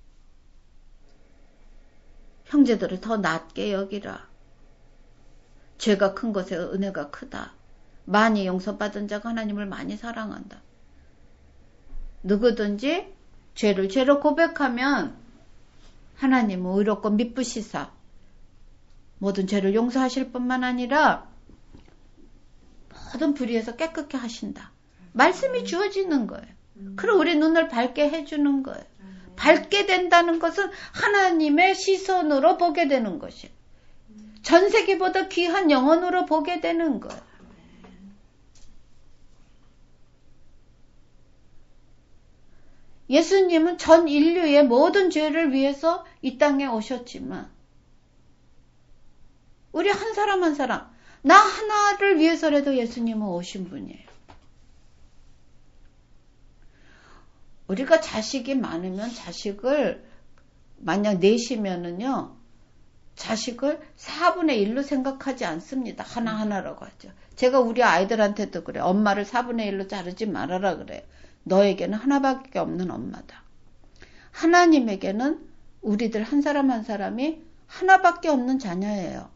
형제들을 더 낮게 여기라. 죄가 큰 것에 은혜가 크다. 많이 용서받은 자가 하나님을 많이 사랑한다. 누구든지 죄를 죄로 고백하면 하나님은 의롭고 미쁘시사 모든 죄를 용서하실 뿐만 아니라 모든 불의에서 깨끗게 하신다. 말씀이 주어지는 거예요. 그럼 우리 눈을 밝게 해주는 거예요. 밝게 된다는 것은 하나님의 시선으로 보게 되는 것이에요. 전 세계보다 귀한 영혼으로 보게 되는 거예요. 예수님은 전 인류의 모든 죄를 위해서 이 땅에 오셨지만 우리 한 사람 한 사람 나 하나를 위해서라도 예수님은 오신 분이에요. 우리가 자식이 많으면 자식을 만약 넷이면은요 자식을 사분의 일로 생각하지 않습니다. 하나하나라고 하죠. 제가 우리 아이들한테도 그래요. 엄마를 사분의 일로 자르지 말아라 그래요. 너에게는 하나밖에 없는 엄마다. 하나님에게는 우리들 한 사람 한 사람이 하나밖에 없는 자녀예요.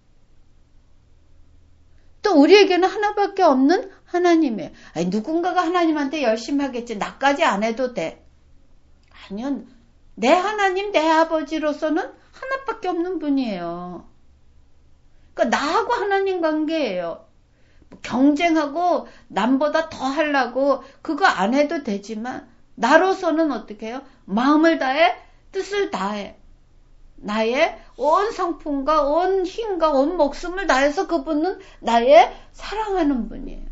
또 우리에게는 하나밖에 없는 하나님이에요. 아니, 누군가가 하나님한테 열심히 하겠지. 나까지 안 해도 돼. 아니요. 내 하나님, 내 아버지로서는 하나밖에 없는 분이에요. 그러니까 나하고 하나님 관계예요. 경쟁하고 남보다 더 하려고 그거 안 해도 되지만 나로서는 어떻게 해요? 마음을 다해 뜻을 다해 나의 온 성품과 온 힘과 온 목숨을 다해서 그분은 나의 사랑하는 분이에요.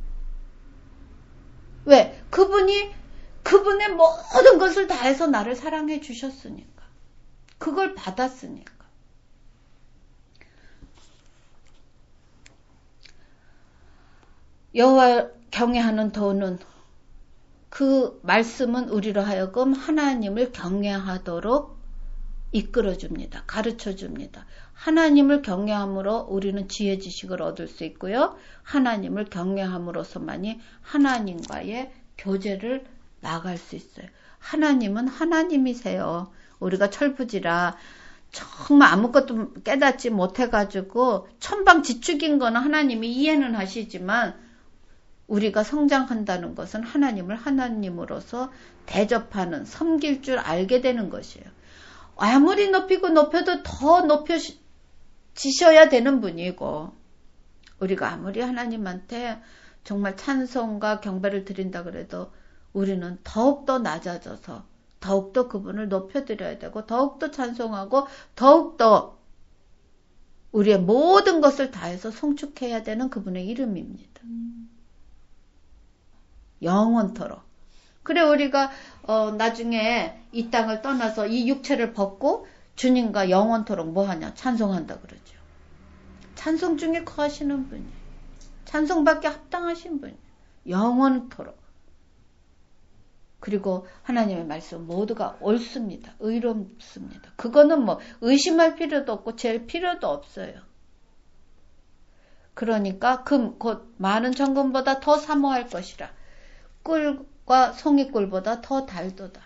왜? 그분이 그분의 모든 것을 다해서 나를 사랑해 주셨으니까. 그걸 받았으니까. 여호와 경외하는 도는 그 말씀은 우리로 하여금 하나님을 경외하도록 이끌어줍니다. 가르쳐줍니다. 하나님을 경외함으로 우리는 지혜 지식을 얻을 수 있고요. 하나님을 경외함으로써만이 하나님과의 교제를 나갈 수 있어요. 하나님은 하나님이세요. 우리가 철부지라 정말 아무것도 깨닫지 못해가지고 천방지축인 거는 하나님이 이해는 하시지만 우리가 성장한다는 것은 하나님을 하나님으로서 대접하는, 섬길 줄 알게 되는 것이에요. 아무리 높이고 높여도 더 높여지셔야 되는 분이고 우리가 아무리 하나님한테 정말 찬송과 경배를 드린다 그래도 우리는 더욱더 낮아져서 더욱더 그분을 높여드려야 되고 더욱더 찬송하고 더욱더 우리의 모든 것을 다해서 송축해야 되는 그분의 이름입니다. 영원토록. 그래 우리가 어, 나중에 이 땅을 떠나서 이 육체를 벗고 주님과 영원토록 뭐하냐? 찬송한다 그러죠. 찬송 중에 거하시는 분이에요. 찬송받기 합당하신 분이에요. 영원토록. 그리고 하나님의 말씀 모두가 옳습니다. 의롭습니다. 그거는 뭐 의심할 필요도 없고 잴 필요도 없어요. 그러니까 금 곧 많은 정금보다 더 사모할 것이라. 꿀과 송이꿀보다 더 달도다.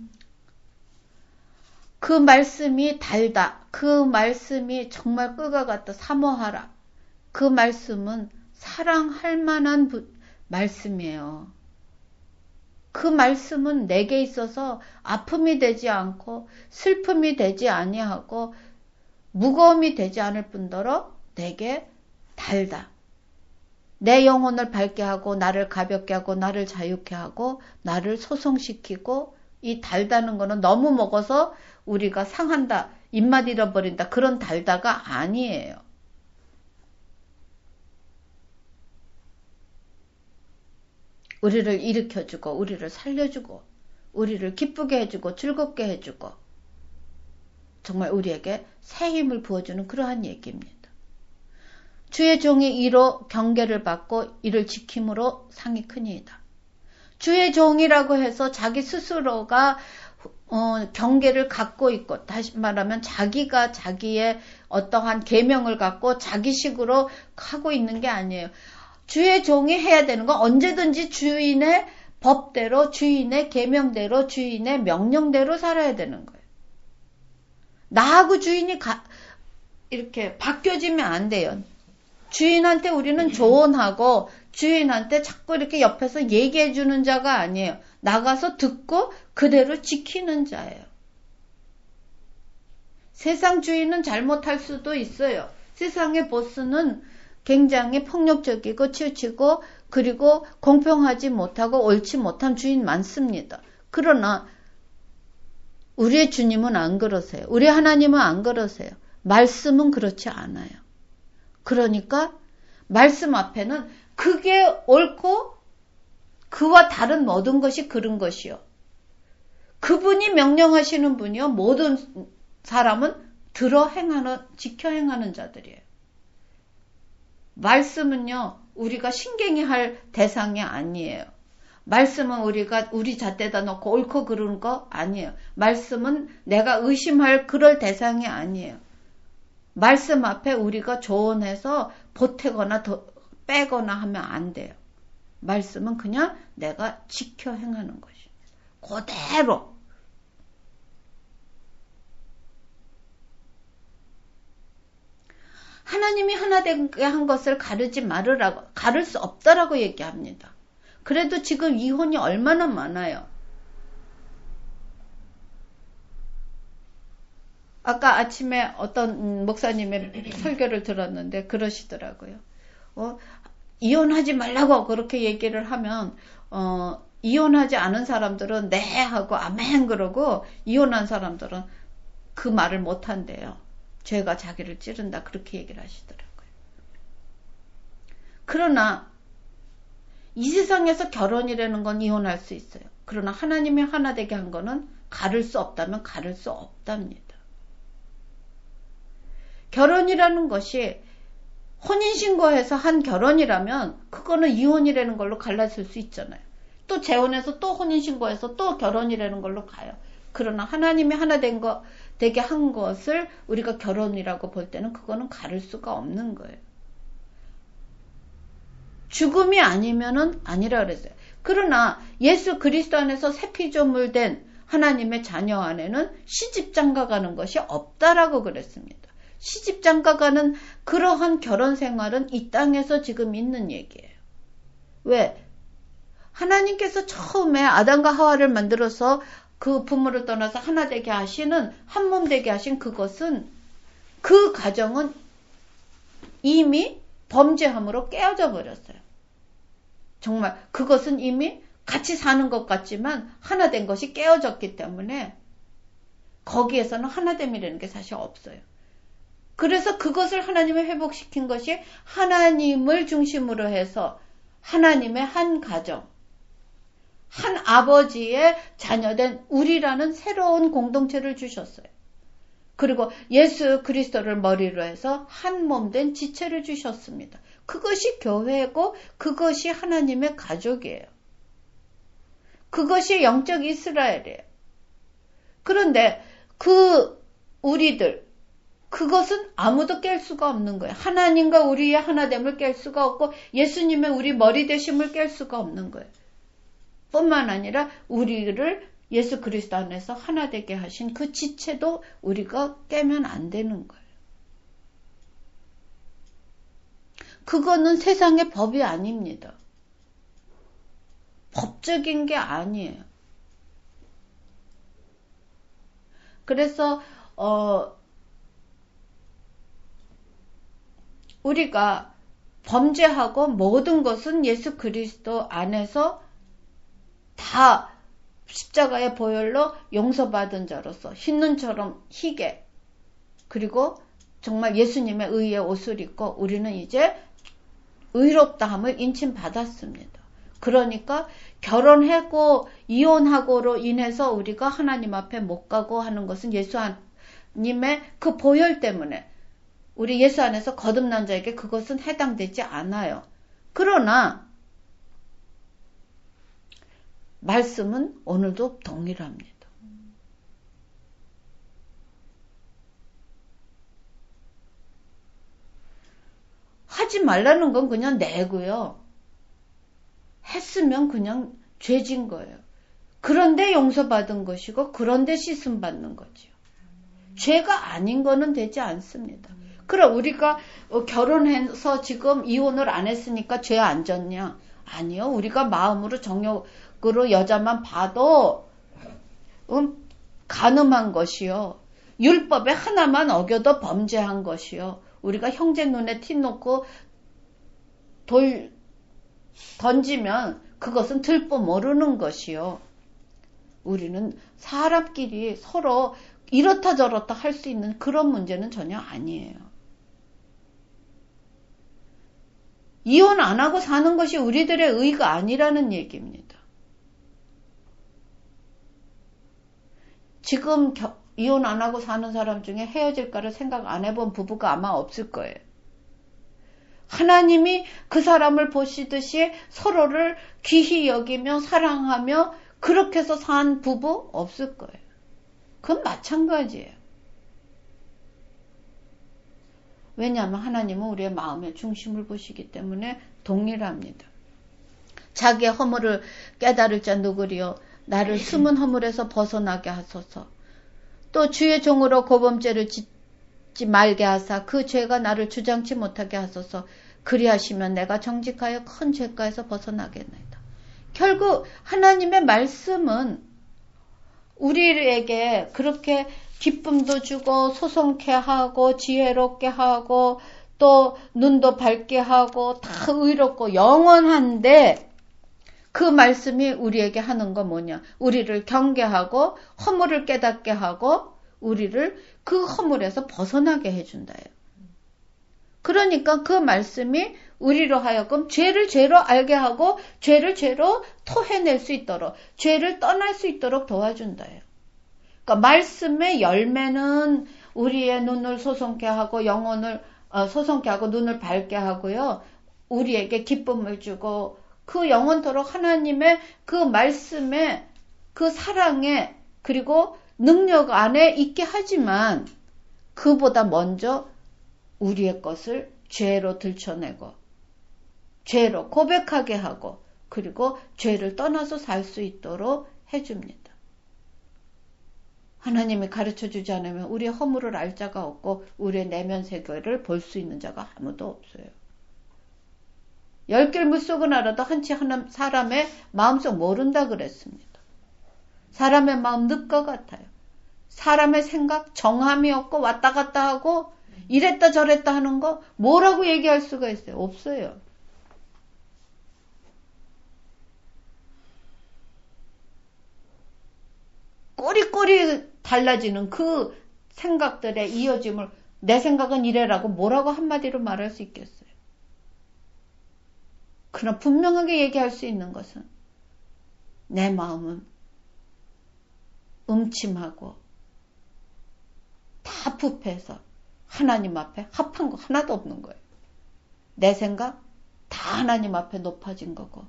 그 말씀이 달다. 그 말씀이 정말 꿀과 같다. 사모하라. 그 말씀은 사랑할 만한 부, 말씀이에요. 그 말씀은 내게 있어서 아픔이 되지 않고 슬픔이 되지 아니하고 무거움이 되지 않을 뿐더러 내게 달다. 내 영혼을 밝게 하고 나를 가볍게 하고 나를 자유케 하고 나를 소송시키고 이 달다는 거는 너무 먹어서 우리가 상한다, 입맛 잃어버린다 그런 달다가 아니에요. 우리를 일으켜주고 우리를 살려주고 우리를 기쁘게 해주고 즐겁게 해주고 정말 우리에게 새 힘을 부어주는 그러한 얘기입니다. 주의 종이 이로 경계를 받고 이를 지킴으로 상이 크니이다. 주의 종이라고 해서 자기 스스로가 어, 경계를 갖고 있고, 다시 말하면 자기가 자기의 어떠한 계명을 갖고 자기식으로 하고 있는 게 아니에요. 주의 종이 해야 되는 건 언제든지 주인의 법대로, 주인의 계명대로, 주인의 명령대로 살아야 되는 거예요. 나하고 주인이 가, 이렇게 바뀌어지면 안 돼요. 주인한테 우리는 조언하고 주인한테 자꾸 이렇게 옆에서 얘기해 주는 자가 아니에요. 나가서 듣고 그대로 지키는 자예요. 세상 주인은 잘못할 수도 있어요. 세상의 보스는 굉장히 폭력적이고 치우치고 그리고 공평하지 못하고 옳지 못한 주인 많습니다. 그러나 우리의 주님은 안 그러세요. 우리 하나님은 안 그러세요. 말씀은 그렇지 않아요. 그러니까 말씀 앞에는 그게 옳고 그와 다른 모든 것이 그른 것이요. 그분이 명령하시는 분이요. 모든 사람은 들어 행하는, 지켜 행하는 자들이에요. 말씀은요, 우리가 신경이 할 대상이 아니에요. 말씀은 우리가 우리 잣대다 놓고 옳고 그르는 거 아니에요. 말씀은 내가 의심할 그럴 대상이 아니에요. 말씀 앞에 우리가 조언해서 보태거나 더 빼거나 하면 안 돼요. 말씀은 그냥 내가 지켜 행하는 것입니다. 그대로. 하나님이 하나 되게 한 것을 가르지 말으라고, 가를 수 없다라고 얘기합니다. 그래도 지금 이혼이 얼마나 많아요. 아까 아침에 어떤 목사님의 설교를 들었는데 그러시더라고요. 어, 이혼하지 말라고 그렇게 얘기를 하면 어, 이혼하지 않은 사람들은 네 하고 아멘 그러고 이혼한 사람들은 그 말을 못한대요. 죄가 자기를 찌른다 그렇게 얘기를 하시더라고요. 그러나 이 세상에서 결혼이라는 건 이혼할 수 있어요. 그러나 하나님이 하나 되게 한 거는 가를 수 없다면 가를 수 없답니다. 결혼이라는 것이 혼인신고해서 한 결혼이라면 그거는 이혼이라는 걸로 갈라질 수 있잖아요. 또 재혼해서 또 혼인신고해서 또 결혼이라는 걸로 가요. 그러나 하나님이 하나 된 거, 되게 한 것을 우리가 결혼이라고 볼 때는 그거는 가를 수가 없는 거예요. 죽음이 아니면은 아니라 그랬어요. 그러나 예수 그리스도 안에서 새 피조물 된 하나님의 자녀 안에는 시집장가가는 것이 없다라고 그랬습니다. 시집장가가는 그러한 결혼 생활은 이 땅에서 지금 있는 얘기예요. 왜? 하나님께서 처음에 아담과 하와를 만들어서 그 부모를 떠나서 하나 되게 하시는, 한 몸 되게 하신 그것은, 그 가정은 이미 범죄함으로 깨어져 버렸어요. 정말 그것은 이미 같이 사는 것 같지만 하나 된 것이 깨어졌기 때문에 거기에서는 하나됨이라는 게 사실 없어요. 그래서 그것을 하나님이 회복시킨 것이 하나님을 중심으로 해서 하나님의 한 가정, 한 아버지의 자녀된 우리라는 새로운 공동체를 주셨어요. 그리고 예수 그리스도를 머리로 해서 한 몸 된 지체를 주셨습니다. 그것이 교회고 그것이 하나님의 가족이에요. 그것이 영적 이스라엘이에요. 그런데 그 우리들, 그것은 아무도 깰 수가 없는 거예요. 하나님과 우리의 하나됨을 깰 수가 없고 예수님의 우리 머리 되심을 깰 수가 없는 거예요. 뿐만 아니라 우리를 예수 그리스도 안에서 하나 되게 하신 그 지체도 우리가 깨면 안 되는 거예요. 그거는 세상의 법이 아닙니다. 법적인 게 아니에요. 그래서 어, 우리가 범죄하고 모든 것은 예수 그리스도 안에서 다 십자가의 보혈로 용서받은 자로서 흰 눈처럼 희게, 그리고 정말 예수님의 의의 옷을 입고 우리는 이제 의롭다함을 인침받았습니다. 그러니까 결혼하고 이혼하고로 인해서 우리가 하나님 앞에 못 가고 하는 것은 예수님의 그 보혈 때문에 우리 예수 안에서 거듭난 자에게 그것은 해당되지 않아요. 그러나 말씀은 오늘도 동일합니다. 하지 말라는 건 그냥 내고요. 했으면 그냥 죄진 거예요. 그런데 용서받은 것이고 그런데 씻음 받는 거죠. 죄가 아닌 거는 되지 않습니다. 그럼 우리가 결혼해서 지금 이혼을 안 했으니까 죄 안 졌냐? 아니요. 우리가 마음으로 정욕으로 여자만 봐도 음, 간음한 것이요. 율법에 하나만 어겨도 범죄한 것이요. 우리가 형제 눈에 티 놓고 돌 던지면 그것은 들보 모르는 것이요. 우리는 사람끼리 서로 이렇다 저렇다 할 수 있는 그런 문제는 전혀 아니에요. 이혼 안 하고 사는 것이 우리들의 의가 아니라는 얘기입니다. 지금 겨, 이혼 안 하고 사는 사람 중에 헤어질까를 생각 안 해본 부부가 아마 없을 거예요. 하나님이 그 사람을 보시듯이 서로를 귀히 여기며 사랑하며 그렇게 해서 산 부부 없을 거예요. 그건 마찬가지예요. 왜냐하면 하나님은 우리의 마음의 중심을 보시기 때문에 동일합니다. 자기의 허물을 깨달을 자 누구리요? 나를 숨은 허물에서 벗어나게 하소서. 또 주의 종으로 고범죄를 짓지 말게 하사 그 죄가 나를 주장치 못하게 하소서. 그리하시면 내가 정직하여 큰 죄가에서 벗어나겠나이다. 결국 하나님의 말씀은 우리에게 그렇게 기쁨도 주고 소송케 하고 지혜롭게 하고 또 눈도 밝게 하고 다 의롭고 영원한데 그 말씀이 우리에게 하는 건 뭐냐? 우리를 경계하고 허물을 깨닫게 하고 우리를 그 허물에서 벗어나게 해준다요. 그러니까 그 말씀이 우리로 하여금 죄를 죄로 알게 하고 죄를 죄로 토해낼 수 있도록 죄를 떠날 수 있도록 도와준다요. 그러니까 말씀의 열매는 우리의 눈을 소송케 하고 영혼을 어, 소송케 하고 눈을 밝게 하고요. 우리에게 기쁨을 주고 그 영원토록 하나님의 그 말씀에 그 사랑에 그리고 능력 안에 있게 하지만 그보다 먼저 우리의 것을 죄로 들춰내고 죄로 고백하게 하고 그리고 죄를 떠나서 살 수 있도록 해줍니다. 하나님이 가르쳐주지 않으면 우리의 허물을 알 자가 없고 우리의 내면 세계를 볼 수 있는 자가 아무도 없어요. 열 길 물속은 알아도 한치 하나 사람의 마음속 모른다 그랬습니다. 사람의 마음 늪과 같아요. 사람의 생각 정함이 없고 왔다 갔다 하고 이랬다 저랬다 하는 거 뭐라고 얘기할 수가 있어요? 없어요. 꼬리꼬리 달라지는 그 생각들의 이어짐을 내 생각은 이래라고 뭐라고 한마디로 말할 수 있겠어요? 그러나 분명하게 얘기할 수 있는 것은 내 마음은 음침하고 다 부패해서 하나님 앞에 합한 거 하나도 없는 거예요. 내 생각 다 하나님 앞에 높아진 거고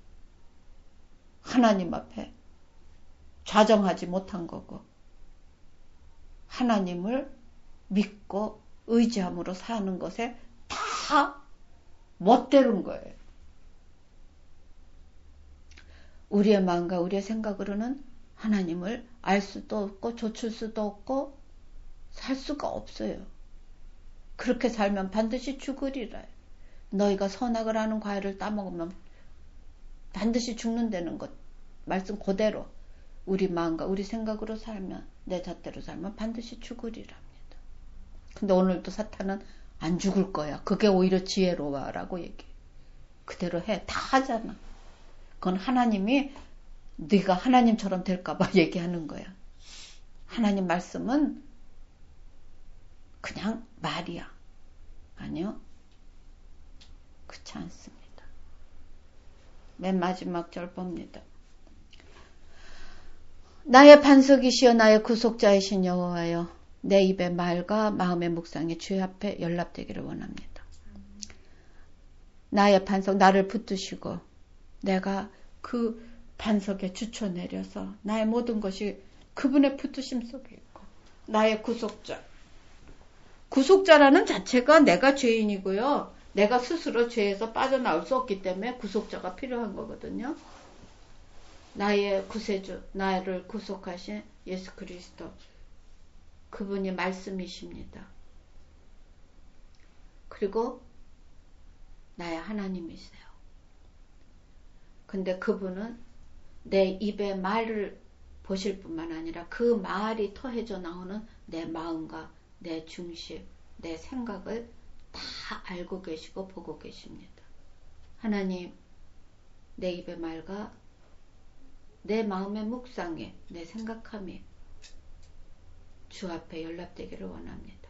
하나님 앞에 좌정하지 못한 거고 하나님을 믿고 의지함으로 사는 것에 다 못되는 거예요. 우리의 마음과 우리의 생각으로는 하나님을 알 수도 없고 좇을 수도 없고 살 수가 없어요. 그렇게 살면 반드시 죽으리라. 너희가 선악을 하는 과일을 따먹으면 반드시 죽는다는 것. 말씀 그대로 우리 마음과 우리 생각으로 살면 내 잣대로 살면 반드시 죽으리랍니다. 근데 오늘도 사탄은 안 죽을 거야. 그게 오히려 지혜로워라고 얘기해. 그대로 해. 다 하잖아. 그건 하나님이 네가 하나님처럼 될까봐 얘기하는 거야. 하나님 말씀은 그냥 말이야. 아니요. 그렇지 않습니다. 맨 마지막 절 봅니다. 나의 반석이시여 나의 구속자이신 여호와여 내 입의 말과 마음의 묵상이 주의 앞에 연락되기를 원합니다. 나의 반석 나를 붙드시고 내가 그 반석에 주쳐 내려서 나의 모든 것이 그분의 붙드심 속에 있고 나의 구속자. 구속자라는 자체가 내가 죄인이고요. 내가 스스로 죄에서 빠져나올 수 없기 때문에 구속자가 필요한 거거든요. 나의 구세주, 나를 구속하신 예수 그리스도. 그분이 말씀이십니다. 그리고 나의 하나님이세요. 근데 그분은 내 입의 말을 보실 뿐만 아니라 그 말이 터해져 나오는 내 마음과 내 중심, 내 생각을 다 알고 계시고 보고 계십니다. 하나님, 내 입의 말과 내 마음의 묵상에, 내 생각함이 주 앞에 연락되기를 원합니다.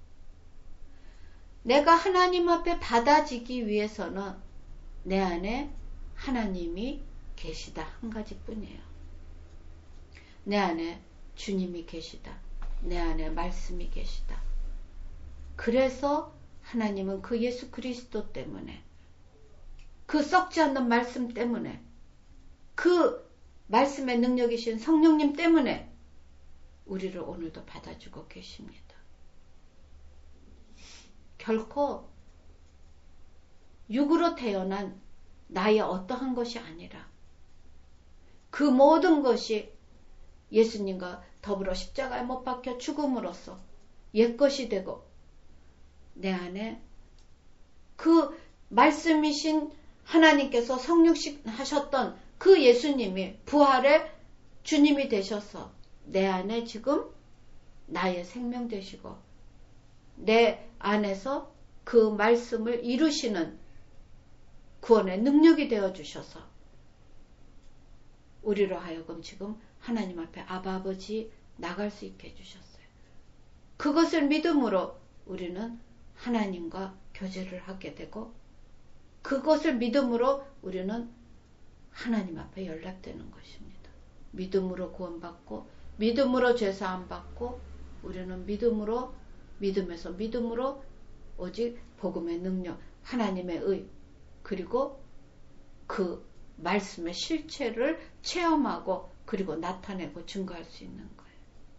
내가 하나님 앞에 받아지기 위해서는 내 안에 하나님이 계시다 한 가지뿐이에요. 내 안에 주님이 계시다. 내 안에 말씀이 계시다. 그래서 하나님은 그 예수 그리스도 때문에, 그 썩지 않는 말씀 때문에, 그 말씀의 능력이신 성령님 때문에 우리를 오늘도 받아주고 계십니다. 결코 육으로 태어난 나의 어떠한 것이 아니라 그 모든 것이 예수님과 더불어 십자가에 못 박혀 죽음으로써 옛것이 되고 내 안에 그 말씀이신 하나님께서 성육신하셨던 그 예수님이 부활의 주님이 되셔서 내 안에 지금 나의 생명 되시고 내 안에서 그 말씀을 이루시는 구원의 능력이 되어 주셔서 우리로 하여금 지금 하나님 앞에 아바 아버지 나갈 수 있게 해주셨어요. 그것을 믿음으로 우리는 하나님과 교제를 하게 되고 그것을 믿음으로 우리는 하나님 앞에 연락되는 것입니다. 믿음으로 구원받고 믿음으로 죄사함 받고 우리는 믿음으로 믿음에서 믿음으로 오직 복음의 능력, 하나님의 의 그리고 그 말씀의 실체를 체험하고 그리고 나타내고 증거할 수 있는 거예요.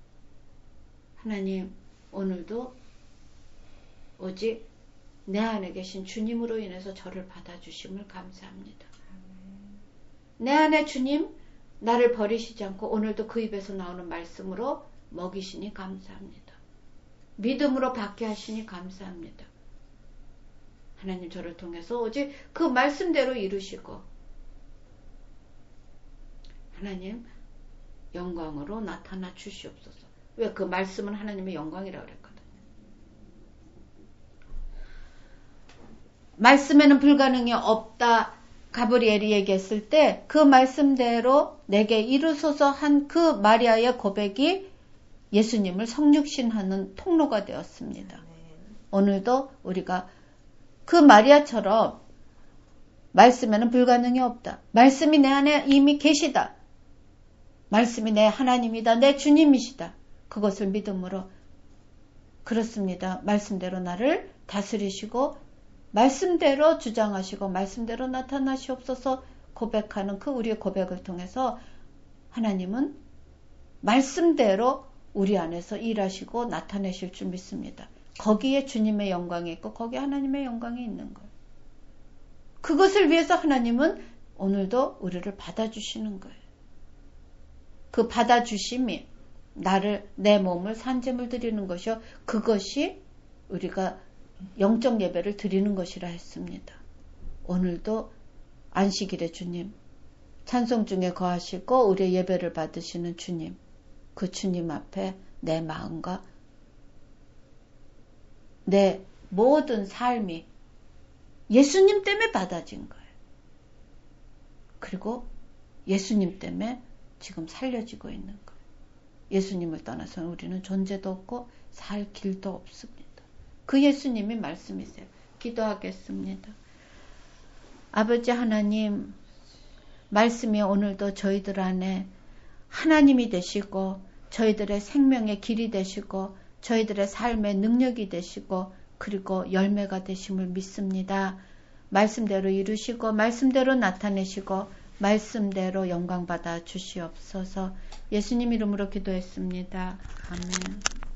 하나님 오늘도 오직 내 안에 계신 주님으로 인해서 저를 받아주심을 감사합니다. 내 안에 주님 나를 버리시지 않고 오늘도 그 입에서 나오는 말씀으로 먹이시니 감사합니다. 믿음으로 받게 하시니 감사합니다. 하나님 저를 통해서 오직 그 말씀대로 이루시고 하나님 영광으로 나타나 주시옵소서. 왜? 그 말씀은 하나님의 영광이라고 그랬거든요. 말씀에는 불가능이 없다 가브리엘이 얘기했을 때 그 말씀대로 내게 이루소서 한 그 마리아의 고백이 예수님을 성육신하는 통로가 되었습니다. 오늘도 우리가 그 마리아처럼 말씀에는 불가능이 없다. 말씀이 내 안에 이미 계시다. 말씀이 내 하나님이다. 내 주님이시다. 그것을 믿음으로 그렇습니다. 말씀대로 나를 다스리시고 말씀대로 주장하시고 말씀대로 나타나시옵소서 고백하는 그 우리의 고백을 통해서 하나님은 말씀대로 우리 안에서 일하시고 나타내실 줄 믿습니다. 거기에 주님의 영광이 있고 거기에 하나님의 영광이 있는 거예요. 그것을 위해서 하나님은 오늘도 우리를 받아주시는 거예요. 그 받아주심이 나를 내 몸을 산제물 드리는 것이요 그것이 우리가 영적 예배를 드리는 것이라 했습니다. 오늘도 안식일에 주님 찬송 중에 거하시고 우리의 예배를 받으시는 주님 그 주님 앞에 내 마음과 내 모든 삶이 예수님 때문에 받아진 거예요. 그리고 예수님 때문에 지금 살려지고 있는 거예요. 예수님을 떠나서는 우리는 존재도 없고 살 길도 없습니다. 그 예수님이 말씀이세요. 기도하겠습니다. 아버지 하나님, 말씀이 오늘도 저희들 안에 하나님이 되시고 저희들의 생명의 길이 되시고 저희들의 삶의 능력이 되시고 그리고 열매가 되심을 믿습니다. 말씀대로 이루시고 말씀대로 나타내시고 말씀대로 영광 받아 주시옵소서. 예수님 이름으로 기도했습니다. 아멘.